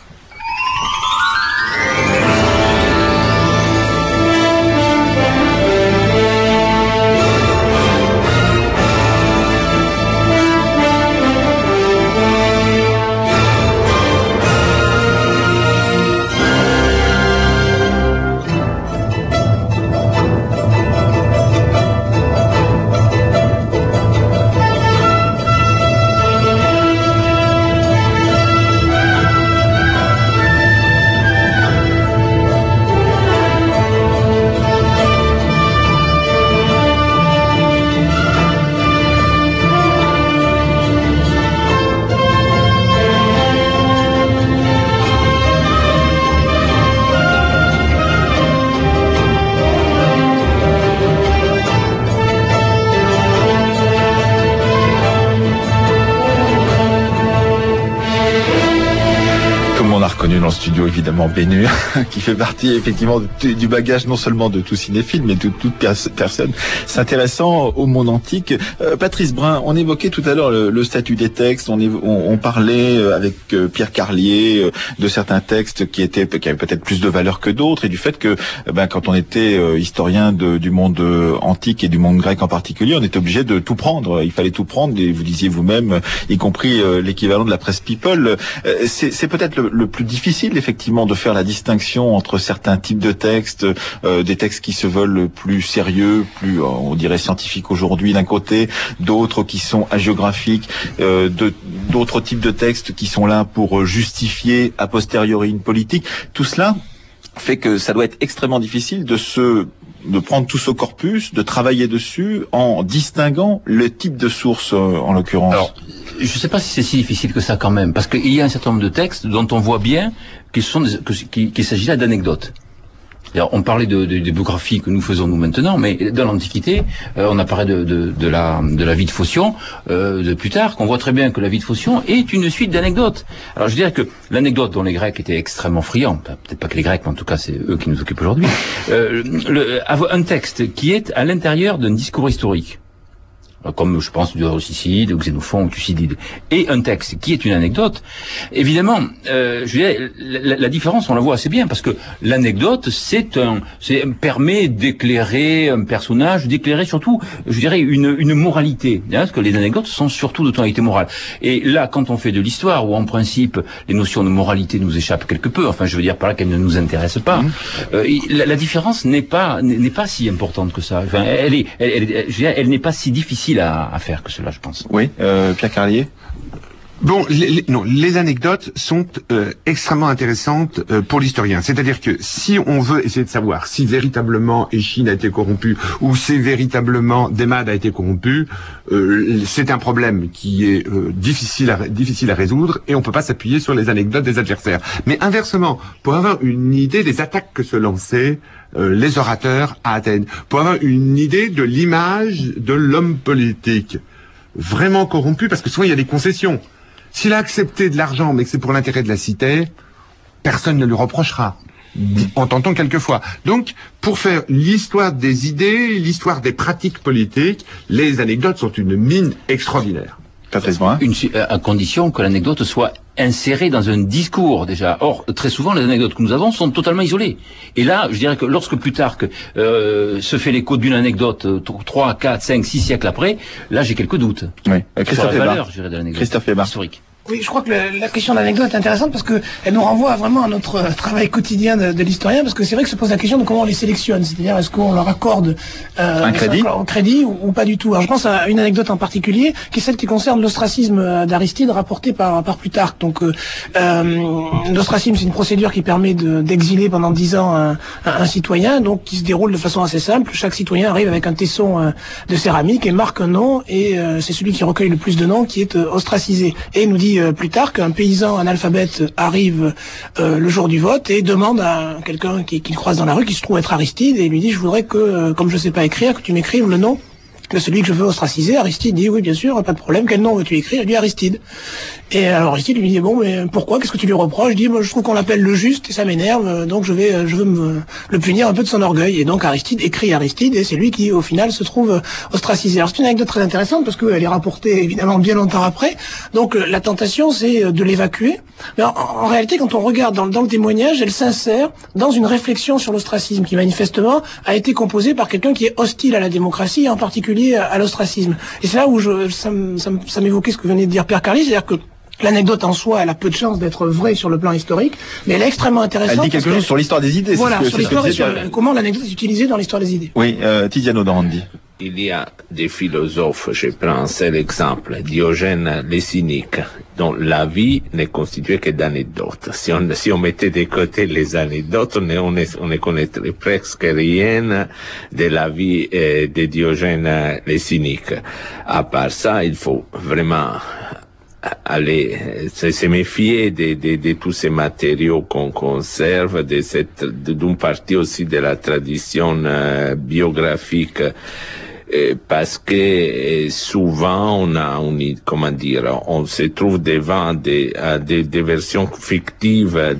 le monde a reconnu dans le studio évidemment Bénur, qui fait partie effectivement du bagage non seulement de tout cinéphile, mais de toute personne s'intéressant au monde antique. Patrice Brun, on évoquait tout à l'heure le statut des textes, on parlait avec Pierre Carlier de certains textes qui avaient peut-être plus de valeur que d'autres, et du fait que quand on était historien du monde antique et du monde grec en particulier, on était obligé de tout prendre. Il fallait tout prendre, et vous disiez vous-même, y compris l'équivalent de la presse People. C'est peut-être le plus difficile, effectivement, de faire la distinction entre certains types de textes, des textes qui se veulent plus sérieux, plus, on dirait, scientifiques aujourd'hui d'un côté, d'autres qui sont hagiographiques, d'autres types de textes qui sont là pour justifier a posteriori une politique. Tout cela fait que ça doit être extrêmement difficile de prendre tout ce corpus, de travailler dessus en distinguant le type de source en l'occurrence. Alors, je ne sais pas si c'est si difficile que ça quand même, parce qu'il y a un certain nombre de textes dont on voit bien qu'il s'agit là d'anecdotes. On parlait des biographies que nous faisons nous maintenant, mais dans l'Antiquité, on a parlé de la vie de Phocion, de Plutarque, qu'on voit très bien que la vie de Phocion est une suite d'anecdotes. Alors je dirais que l'anecdote dont les Grecs étaient extrêmement friands, peut-être pas que les Grecs, mais en tout cas c'est eux qui nous occupent aujourd'hui, un texte qui est à l'intérieur d'un discours historique, comme je pense du Eurocide, ou Xénophon, ou Thucydide, et un texte qui est une anecdote, évidemment, je dirais, la différence, on la voit assez bien, parce que l'anecdote, permet d'éclairer un personnage, d'éclairer surtout, je dirais, une moralité, hein, parce que les anecdotes sont surtout de tonalité morale. Et là, quand on fait de l'histoire, où en principe, les notions de moralité nous échappent quelque peu, enfin, je veux dire par là qu'elles ne nous intéressent pas, la différence n'est pas si importante que ça. Enfin, elle n'est pas si difficile à faire que cela, je pense. Oui, Pierre Carlier. Bon, les anecdotes sont extrêmement intéressantes pour l'historien. C'est-à-dire que si on veut essayer de savoir si véritablement Échine a été corrompu ou si véritablement Démade a été corrompu, c'est un problème qui est difficile à résoudre, et on peut pas s'appuyer sur les anecdotes des adversaires. Mais inversement, pour avoir une idée des attaques que se lançaient les orateurs à Athènes, pour avoir une idée de l'image de l'homme politique vraiment corrompu, parce que souvent il y a des concessions. S'il a accepté de l'argent, mais que c'est pour l'intérêt de la cité, personne ne lui reprochera. Entend-on quelquefois. Donc, pour faire l'histoire des idées, l'histoire des pratiques politiques, les anecdotes sont une mine extraordinaire. Patrice Brun. À condition que l'anecdote soit insérée dans un discours, déjà. Or, très souvent, les anecdotes que nous avons sont totalement isolées. Et là, je dirais que lorsque Plutarque se fait l'écho d'une anecdote 3, 4, 5, 6 siècles après, là, j'ai quelques doutes. Oui. Christophe Lébar, je dirais, de l'anecdote. Christophe Lébar. Historique. Oui, je crois que la question de l'anecdote est intéressante parce que elle nous renvoie vraiment à notre travail quotidien de l'historien, parce que c'est vrai que se pose la question de comment on les sélectionne, c'est-à-dire est-ce qu'on leur accorde un crédit ou pas du tout. Alors je pense à une anecdote en particulier qui est celle qui concerne l'ostracisme d'Aristide rapporté par Plutarque. Donc l'ostracisme, c'est une procédure qui permet d'exiler pendant 10 ans un citoyen, donc qui se déroule de façon assez simple. Chaque citoyen arrive avec un tesson de céramique et marque un nom, et c'est celui qui recueille le plus de noms qui est ostracisé. Et il nous dit plus tard qu'un paysan analphabète arrive le jour du vote et demande à quelqu'un qu'il croise dans la rue, qui se trouve être Aristide, et il lui dit: je voudrais que, comme je sais pas écrire, que tu m'écrives le nom de celui que je veux ostraciser. Aristide dit: oui, bien sûr, pas de problème, quel nom veux-tu écrire? Il dit: Aristide. Et alors Aristide lui dit: bon, mais pourquoi? Qu'est-ce que tu lui reproches? Il dit: moi, je trouve qu'on l'appelle le juste et ça m'énerve, donc je veux le punir un peu de son orgueil. Et donc Aristide écrit Aristide, et c'est lui qui, au final, se trouve ostracisé. Alors c'est une anecdote très intéressante parce qu'elle est rapportée évidemment bien longtemps après. Donc la tentation, c'est de l'évacuer. Mais en réalité, quand on regarde dans le témoignage, elle s'insère dans une réflexion sur l'ostracisme qui manifestement a été composée par quelqu'un qui est hostile à la démocratie, et en particulier à l'ostracisme. Et c'est là où ça m'évoquait ce que venait de dire Pierre Carlier, c'est-à-dire que l'anecdote en soi, elle a peu de chances d'être vraie sur le plan historique, mais elle est extrêmement intéressante. Elle dit quelque chose sur l'histoire des idées. Voilà, sur l'histoire et sur comment l'anecdote est utilisée dans l'histoire des idées. Oui, Tiziano Dorandi. Il y a des philosophes, je prends un seul exemple, Diogène le Cynique, dont la vie n'est constituée que d'anecdotes. Si on mettait de côté les anecdotes, on ne connaîtrait presque rien de la vie de Diogène le Cynique. À part ça, il faut vraiment se méfier de tous ces matériaux qu'on conserve, d'une partie aussi de la tradition biographique parce que souvent on se trouve devant des versions fictives,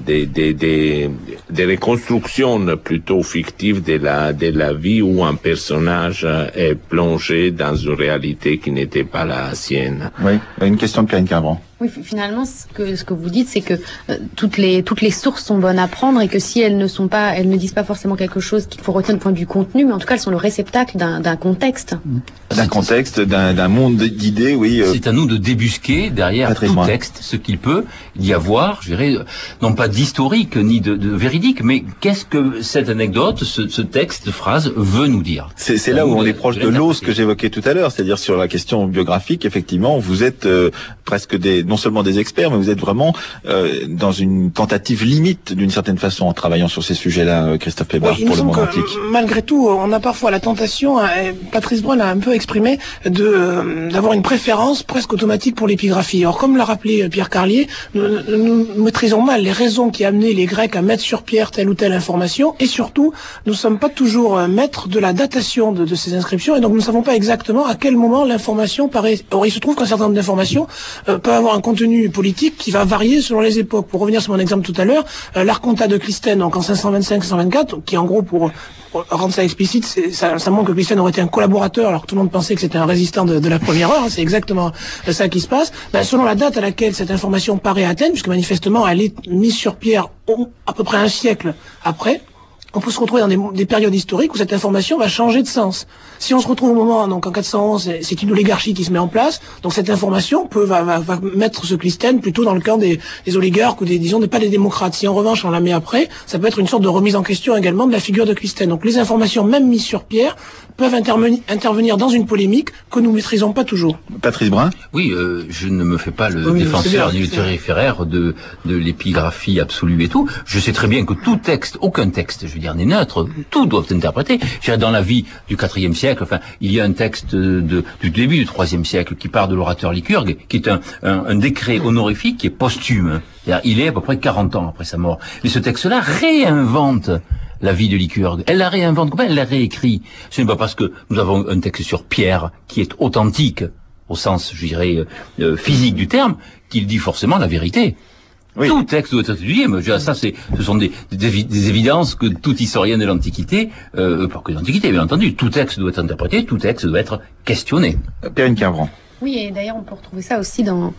des reconstructions plutôt fictives de la vie où un personnage est plongé dans une réalité qui n'était pas la sienne. Oui, une question de Karine Quinvran. Oui, finalement, ce que vous dites, c'est que toutes les sources sont bonnes à prendre et que si elles ne disent pas forcément quelque chose qu'il faut retenir du point de vue contenu, mais en tout cas, elles sont le réceptacle d'un contexte. D'un contexte, d'un monde d'idées, oui. C'est à nous de débusquer derrière tout texte ce qu'il peut y avoir, je dirais, non pas d'historique ni de véridique, mais qu'est-ce que cette anecdote, ce texte, cette phrase veut nous dire. C'est là où on est proche de l'os que j'évoquais tout à l'heure, c'est-à-dire sur la question biographique, effectivement, vous êtes presque non seulement des experts, mais vous êtes vraiment dans une tentative limite, d'une certaine façon, en travaillant sur ces sujets-là, Christophe Pébar, pour le monde antique. Malgré tout, on a parfois la tentation, Patrice Brun l'a un peu exprimé, d'avoir une préférence presque automatique pour l'épigraphie. Or, comme l'a rappelé Pierre Carlier, nous maîtrisons mal les raisons qui amenaient les Grecs à mettre sur pierre telle ou telle information, et surtout, nous ne sommes pas toujours maîtres de la datation de ces inscriptions, et donc nous ne savons pas exactement à quel moment l'information paraît. Or, il se trouve qu'un certain nombre d'informations peuvent avoir un contenu politique qui va varier selon les époques. Pour revenir sur mon exemple tout à l'heure, l'Arconta de Clisthène, donc en 525-524, qui en gros, pour rendre ça explicite, ça montre que Clisthène aurait été un collaborateur alors que tout le monde pensait que c'était un résistant de la première heure, c'est exactement ça qui se passe. Selon la date à laquelle cette information paraît à Athènes, puisque manifestement elle est mise sur pierre à peu près un siècle après, on peut se retrouver dans des périodes historiques où cette information va changer de sens. Si on se retrouve au moment, donc en 411, c'est une oligarchie qui se met en place, donc cette information va mettre ce Clisthène plutôt dans le camp des oligarques ou pas des démocrates. Si en revanche on la met après, ça peut être une sorte de remise en question également de la figure de Clisthène. Donc les informations, même mises sur pierre, peuvent intervenir dans une polémique que nous maîtrisons pas toujours. Patrice Brun. Oui, je ne me fais pas le défenseur ni le référaire de l'épigraphie absolue et tout. Je sais très bien que tout texte, aucun texte, je veux dire, n'est neutre. Tout doit être interprété. Je dirais, dans la vie du IVe siècle, enfin, il y a un texte du début du IIIe siècle qui part de l'orateur Lycurgue, qui est un décret honorifique qui est posthume. C'est-à-dire, il est à peu près 40 ans après sa mort. Mais ce texte-là réinvente la vie de Lycurgue. Elle la réinvente, comment elle la réécrit? Ce n'est pas parce que nous avons un texte sur pierre qui est authentique, au sens, je dirais, physique du terme, qu'il dit forcément la vérité. Oui. Tout texte doit être étudié, mais ça, ce sont des évidences que tout historien de l'Antiquité, pas que de l'Antiquité, bien entendu, tout texte doit être interprété, tout texte doit être questionné. Karine Quinvran. Oui, et d'ailleurs, on peut retrouver ça aussi dans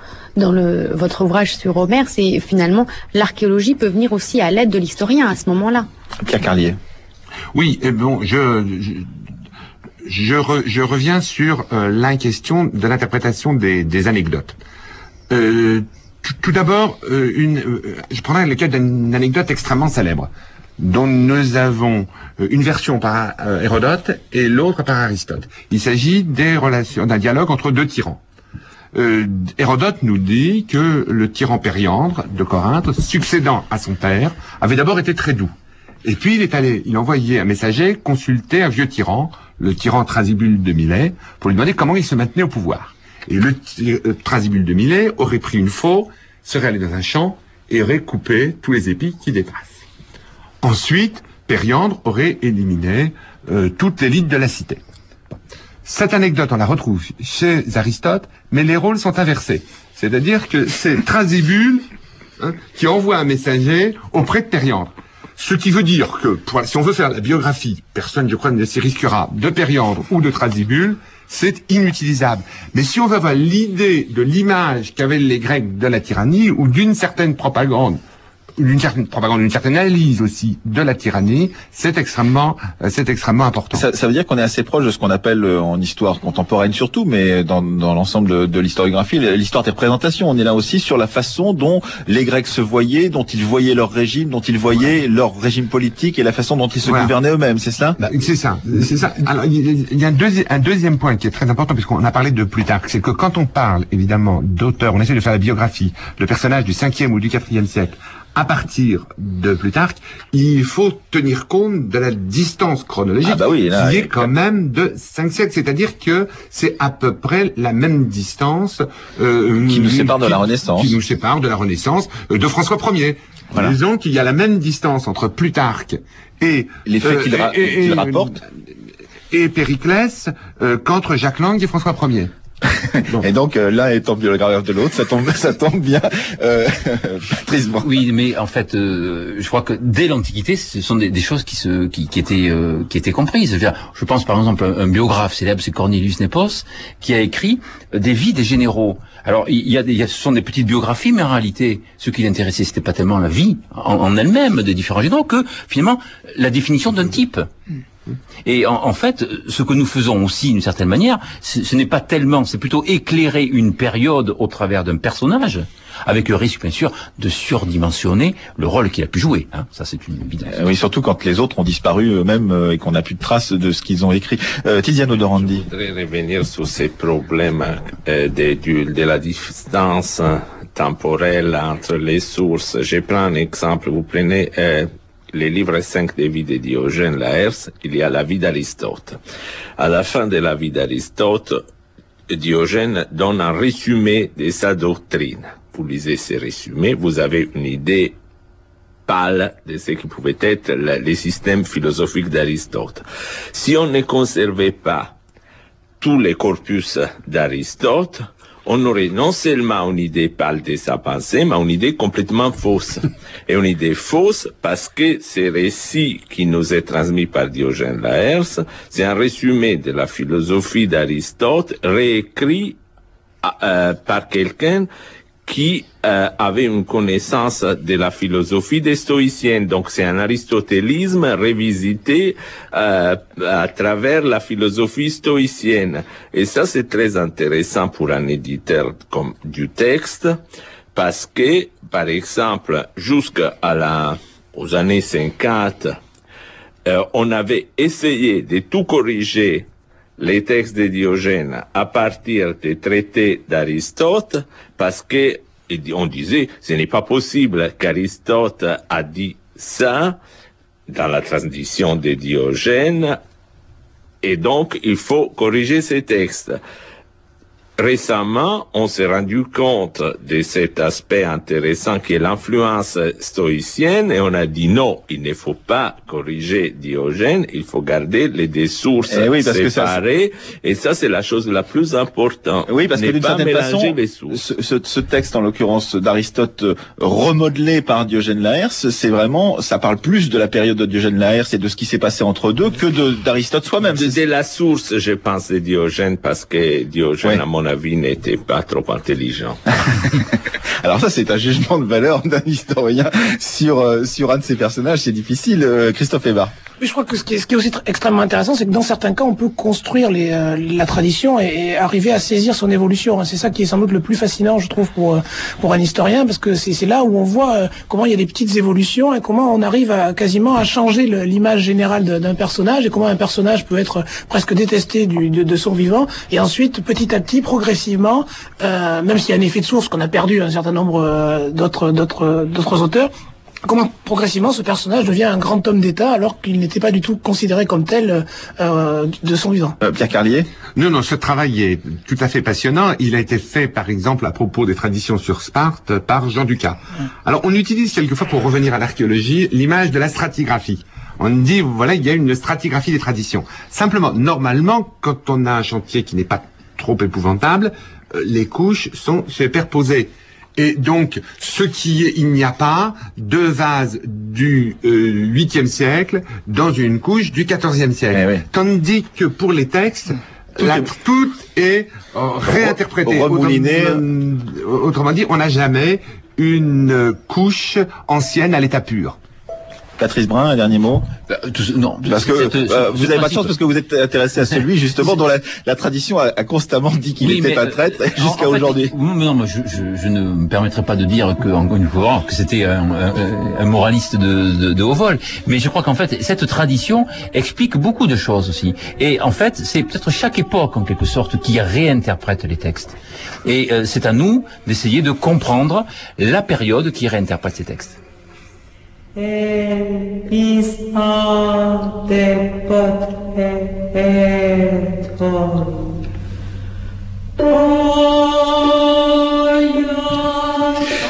votre ouvrage sur Homère, c'est finalement, l'archéologie peut venir aussi à l'aide de l'historien à ce moment-là. Pierre Carlier. Oui, et bon, je reviens sur la question de l'interprétation des anecdotes. Tout d'abord, je prendrai le cas d'une anecdote extrêmement célèbre, dont nous avons une version par Hérodote et l'autre par Aristote. Il s'agit d'un dialogue entre deux tyrans. Hérodote nous dit que le tyran Périandre de Corinthe, succédant à son père, avait d'abord été très doux. Et puis il envoyait un messager consulter un vieux tyran, le tyran Thrasybule de Milet, pour lui demander comment il se maintenait au pouvoir. Et le Thrasybule de Milet aurait pris une faux, serait allé dans un champ et aurait coupé tous les épis qui dépassent. Ensuite, Périandre aurait éliminé toute l'élite de la cité. Cette anecdote, on la retrouve chez Aristote, mais les rôles sont inversés. C'est-à-dire que c'est Thrasybule qui envoie un messager auprès de Périandre. Ce qui veut dire que, si on veut faire la biographie, personne, je crois, ne s'y risquera, de Périandre ou de Thrasybule, c'est inutilisable. Mais si on veut avoir l'idée de l'image qu'avaient les Grecs de la tyrannie, ou d'une certaine propagande, une certaine analyse aussi de la tyrannie, c'est extrêmement important. Ça veut dire qu'on est assez proche de ce qu'on appelle en histoire contemporaine surtout, mais dans l'ensemble de l'historiographie, l'histoire des représentations. On est là aussi sur la façon dont les Grecs se voyaient, dont ils voyaient leur régime, dont ils voyaient leur régime politique et la façon dont ils se gouvernaient eux-mêmes, c'est cela? C'est ça. Alors, il y a un deuxième point qui est très important, puisqu'on a parlé de Plutarque, c'est que quand on parle, évidemment, d'auteurs, on essaie de faire la biographie, de personnages du 5e ou du 4e siècle, à partir de Plutarque, il faut tenir compte de la distance chronologique qui est quand même de 5 siècles. C'est-à-dire que c'est à peu près la même distance qui nous sépare de la Renaissance. Qui nous sépare de la Renaissance de François Ier. Voilà. Disons qu'il y a la même distance entre Plutarque et les faits qu'il rapporte. et Périclès qu'entre Jacques Lang et François Ier. Bon. Et donc l'un étant biographe de l'autre, ça tombe bien. Tristement. Oui, mais en fait, je crois que dès l'Antiquité, ce sont des choses qui étaient comprises. Je pense par exemple un biographe célèbre, c'est Cornelius Nepos, qui a écrit des vies des généraux. Alors ce sont des petites biographies, mais en réalité, ce qui l'intéressait, c'était pas tellement la vie en elle-même des différents généraux que finalement la définition d'un type. Et en fait, ce que nous faisons aussi, d'une certaine manière, ce n'est pas tellement, c'est plutôt éclairer une période au travers d'un personnage, avec le risque, bien sûr, de surdimensionner le rôle qu'il a pu jouer. Hein. Ça, c'est une évidence. Oui, surtout quand les autres ont disparu eux-mêmes et qu'on n'a plus de traces de ce qu'ils ont écrit. Tiziano Dorandi. Je voudrais revenir sur ces problèmes de la distance temporelle entre les sources. Je prends un exemple. Vous prenez les livres 5 des vies de Diogène Laërce, il y a la vie d'Aristote. À la fin de la vie d'Aristote, Diogène donne un résumé de sa doctrine. Vous lisez ces résumés, vous avez une idée pâle de ce qui pouvait être les systèmes philosophiques d'Aristote. Si on ne conservait pas tous les corpus d'Aristote, on aurait non seulement une idée pâle de sa pensée, mais une idée complètement fausse. Et une idée fausse parce que ce récit qui nous est transmis par Diogène Laërce, c'est un résumé de la philosophie d'Aristote réécrit par quelqu'un qui avait une connaissance de la philosophie des stoïciens. Donc c'est un aristotélisme revisité à travers la philosophie stoïcienne. Et ça c'est très intéressant pour un éditeur comme du texte, parce que, par exemple, aux années 50, on avait essayé de tout corriger les textes de Diogène à partir des traités d'Aristote, parce que on disait ce n'est pas possible qu'Aristote a dit ça dans la tradition de Diogène, et donc il faut corriger ces textes. Récemment, on s'est rendu compte de cet aspect intéressant qui est l'influence stoïcienne, et on a dit non, il ne faut pas corriger Diogène, il faut garder les deux sources séparées, et ça c'est la chose la plus importante. Oui, parce que d'une certaine façon, ce texte en l'occurrence d'Aristote remodelé par Diogène Laërce, c'est vraiment, ça parle plus de la période de Diogène Laërce et de ce qui s'est passé entre deux que d'Aristote soi-même. C'est la source, je pense, de Diogène, parce que Diogène, à mon avis, n'était pas trop intelligent. Alors ça, c'est un jugement de valeur d'un historien sur un de ces personnages. C'est difficile. Christophe Hebart. Oui, je crois que ce qui est aussi extrêmement intéressant, c'est que dans certains cas, on peut construire la tradition et arriver à saisir son évolution. C'est ça qui est sans doute le plus fascinant, je trouve, pour un historien, parce que c'est là où on voit comment il y a des petites évolutions et comment on arrive quasiment à changer l'image générale d'un personnage, et comment un personnage peut être presque détesté de son vivant, et ensuite, petit à petit, progressivement, même s'il y a un effet de source qu'on a perdu un certain nombre d'autres auteurs, comment progressivement ce personnage devient un grand homme d'État alors qu'il n'était pas du tout considéré comme tel de son vivant. Pierre Carlier. Non, ce travail est tout à fait passionnant. Il a été fait, par exemple, à propos des traditions sur Sparte par Jean Ducas. Alors, on utilise quelquefois, pour revenir à l'archéologie, l'image de la stratigraphie. On dit, voilà, il y a une stratigraphie des traditions. Simplement, normalement, quand on a un chantier qui n'est pas trop épouvantable, les couches sont superposées. Et donc, il n'y a pas deux vases du 8e siècle dans une couche du 14e siècle. Oui. Tandis que pour les textes, tout est réinterprété. Autrement dit, on n'a jamais une couche ancienne à l'état pur. Patrice Brun, un dernier mot. Non, parce que vous avez pas de chance, parce que vous êtes intéressé à celui justement dont la tradition a constamment dit qu'il était un traître jusqu'à aujourd'hui. Non, moi je ne me permettrai pas de dire que c'était un moraliste de haut vol, mais je crois qu'en fait cette tradition explique beaucoup de choses aussi. Et en fait, c'est peut-être chaque époque en quelque sorte qui réinterprète les textes. Et c'est à nous d'essayer de comprendre la période qui réinterprète ces textes.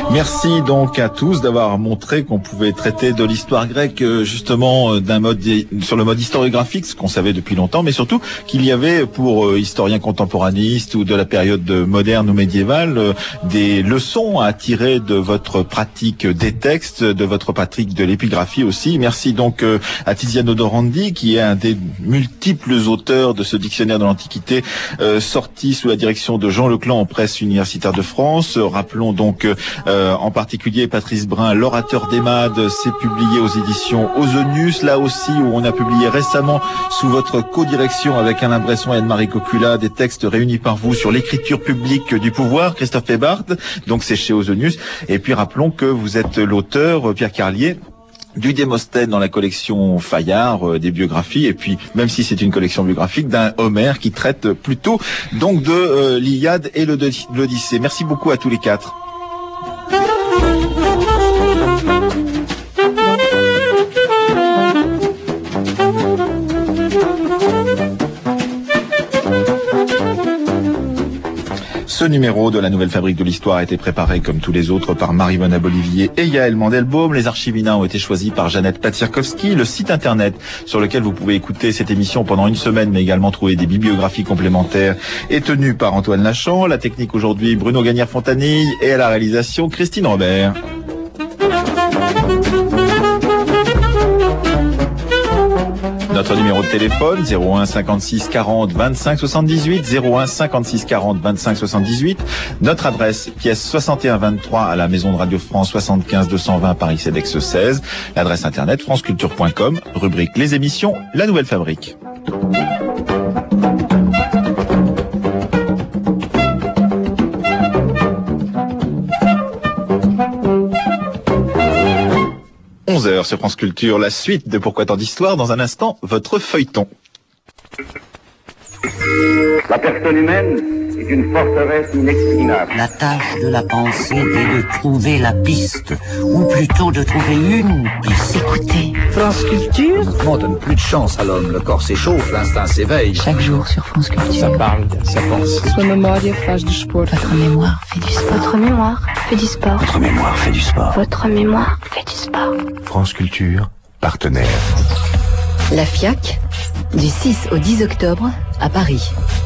Merci donc à tous d'avoir montré qu'on pouvait traiter de l'histoire grecque justement sur le mode historiographique, ce qu'on savait depuis longtemps, mais surtout qu'il y avait pour historiens contemporanistes ou de la période moderne ou médiévale des leçons à tirer de votre pratique des textes, de votre pratique de l'épigraphie aussi. Merci donc à Tiziano Dorandi qui est un des multiples auteurs de ce dictionnaire de l'Antiquité sorti sous la direction de Jean Leclan en presse universitaire de France. Rappelons donc en particulier Patrice Brun, l'orateur d'Emade, c'est publié aux éditions Ozonius, là aussi où on a publié récemment sous votre co-direction avec Alain Bresson et Anne-Marie Cocula des textes réunis par vous sur l'écriture publique du pouvoir, Christophe Pébart, donc c'est chez Ozonius. Et puis rappelons que vous êtes l'auteur, Pierre Carlier, du Démosthène dans la collection Fayard des biographies, et puis même si c'est une collection biographique, d'un Homère qui traite plutôt donc de l'Iliade et l'Odyssée. Merci beaucoup à tous les quatre. Ce numéro de la Nouvelle Fabrique de l'Histoire a été préparé comme tous les autres par Marie-Mona Bolivier et Yaël Mandelbaum. Les archivina ont été choisis par Jeannette Patsirkowski. Le site internet sur lequel vous pouvez écouter cette émission pendant une semaine, mais également trouver des bibliographies complémentaires, est tenu par Antoine Lachamp. La technique aujourd'hui, Bruno Gagnère-Fontanille, et à la réalisation, Christine Robert. Notre numéro de téléphone 01 56 40 25 78 01 56 40 25 78. Notre adresse pièce 61 23 à la Maison de Radio France 75 220 Paris CEDEX 16. L'adresse internet franceculture.com, rubrique les émissions, la Nouvelle Fabrique. Sur France Culture, la suite de Pourquoi tant d'histoire. Dans un instant, votre feuilleton. La personne humaine est une forteresse inexpugnable. La tâche de la pensée est de trouver la piste, ou plutôt de trouver une piste. Écoutez, France Culture. On donne plus de chance à l'homme, le corps s'échauffe, l'instinct s'éveille. Chaque jour sur France Culture. Ça parle, ça pense. Sua memória faz du sport. Votre mémoire fait du sport. Votre mémoire fait du sport. Votre mémoire fait du sport. Votre mémoire fait du sport. France Culture, partenaire. La FIAC, du 6 au 10 octobre, à Paris.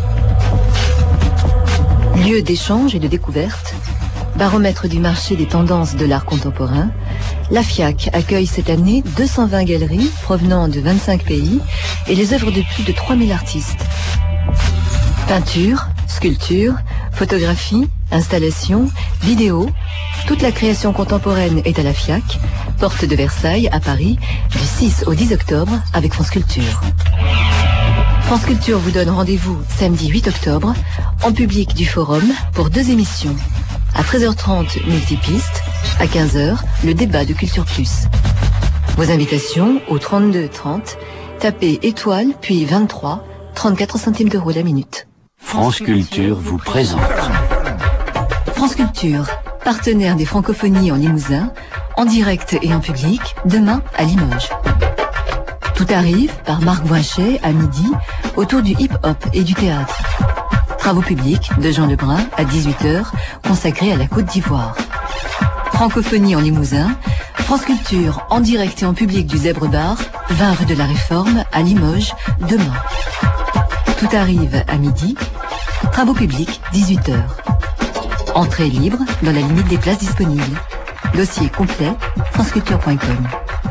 Lieu d'échange et de découverte, baromètre du marché des tendances de l'art contemporain, la FIAC accueille cette année 220 galeries provenant de 25 pays et les œuvres de plus de 3000 artistes. Peinture, sculpture, photographie, installation, vidéo, toute la création contemporaine est à la FIAC, porte de Versailles à Paris, du 6 au 10 octobre avec France Culture. France Culture vous donne rendez-vous samedi 8 octobre en public du Forum pour 2 émissions. À 13h30, Multipiste, à 15h, le débat de Culture Plus. Vos invitations au 32 30, tapez étoile puis 23, 34 centimes d'euros la minute. France Culture vous présente. France Culture, partenaire des Francophonies en Limousin, en direct et en public, demain à Limoges. Tout arrive par Marc Voinchet à midi, autour du hip-hop et du théâtre. Travaux publics de Jean Lebrun à 18h, consacrés à la Côte d'Ivoire. Francophonie en Limousin, France Culture en direct et en public du Zèbre Bar, 20 rue de la Réforme à Limoges, demain. Tout arrive à midi, travaux publics 18h. Entrée libre dans la limite des places disponibles. Dossier complet, franceculture.com.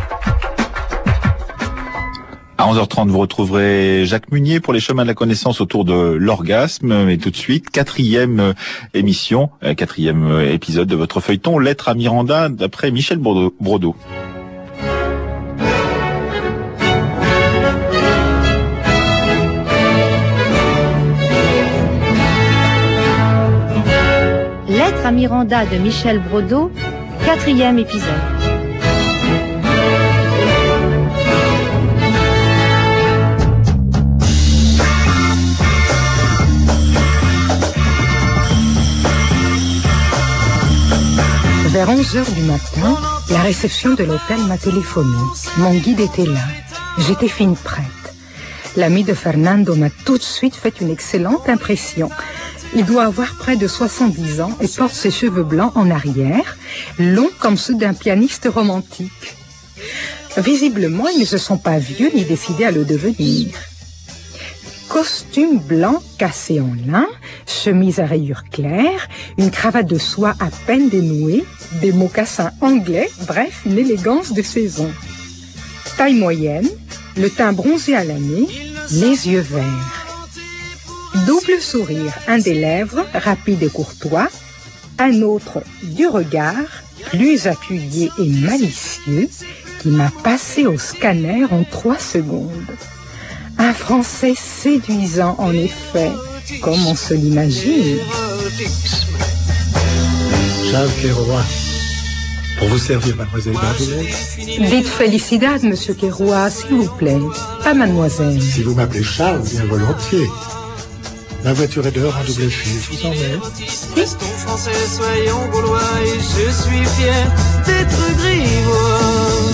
À 11h30, vous retrouverez Jacques Munier pour les chemins de la connaissance autour de l'orgasme. Mais tout de suite, quatrième épisode de votre feuilleton, Lettre à Miranda, d'après Michel Brodeau. Lettre à Miranda de Michel Brodeau, 4e épisode. Vers 11h du matin, la réception de l'hôtel m'a téléphoné. Mon guide était là. J'étais fine prête. L'ami de Fernando m'a tout de suite fait une excellente impression. Il doit avoir près de 70 ans et porte ses cheveux blancs en arrière, longs comme ceux d'un pianiste romantique. Visiblement, ils ne se sont pas vieux ni décidés à le devenir. Costume blanc cassé en lin, chemise à rayures claires, une cravate de soie à peine dénouée, des mocassins anglais, bref, une élégance de saison. Taille moyenne, le teint bronzé à l'année, les yeux verts. Double sourire, un des lèvres, rapide et courtois, un autre du regard, plus appuyé et malicieux, qui m'a passé au scanner en 3 secondes. Un Français séduisant en effet, comme on se l'imagine. Charles Kérois, pour vous servir, mademoiselle Barbelette. Dites felicidades, monsieur Kérois, s'il vous plaît, pas mademoiselle. Si vous m'appelez Charles, bien volontiers. La voiture est dehors en double fil, je vous emmène. Restons français, soyons gaulois, et je suis fier d'être grivois.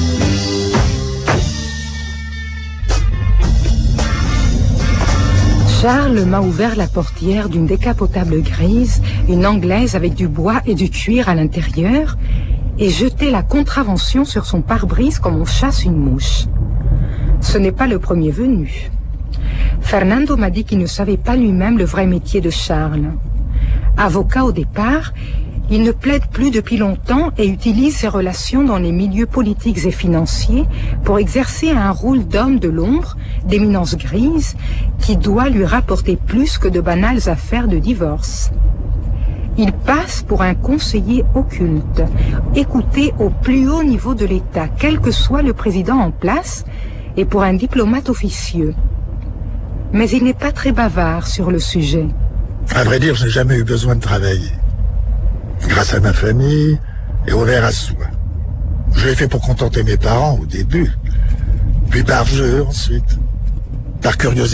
Charles m'a ouvert la portière d'une décapotable grise, une anglaise avec du bois et du cuir à l'intérieur, et jeté la contravention sur son pare-brise comme on chasse une mouche. Ce n'est pas le premier venu. Fernando m'a dit qu'il ne savait pas lui-même le vrai métier de Charles. Avocat au départ, il ne plaide plus depuis longtemps et utilise ses relations dans les milieux politiques et financiers pour exercer un rôle d'homme de l'ombre, d'éminence grise, qui doit lui rapporter plus que de banales affaires de divorce. Il passe pour un conseiller occulte, écouté au plus haut niveau de l'État, quel que soit le président en place, et pour un diplomate officieux. Mais il n'est pas très bavard sur le sujet. À vrai dire, je n'ai jamais eu besoin de travailler. Grâce à ma famille et au verre à soie. Je l'ai fait pour contenter mes parents au début, puis par jeu ensuite, par curiosité.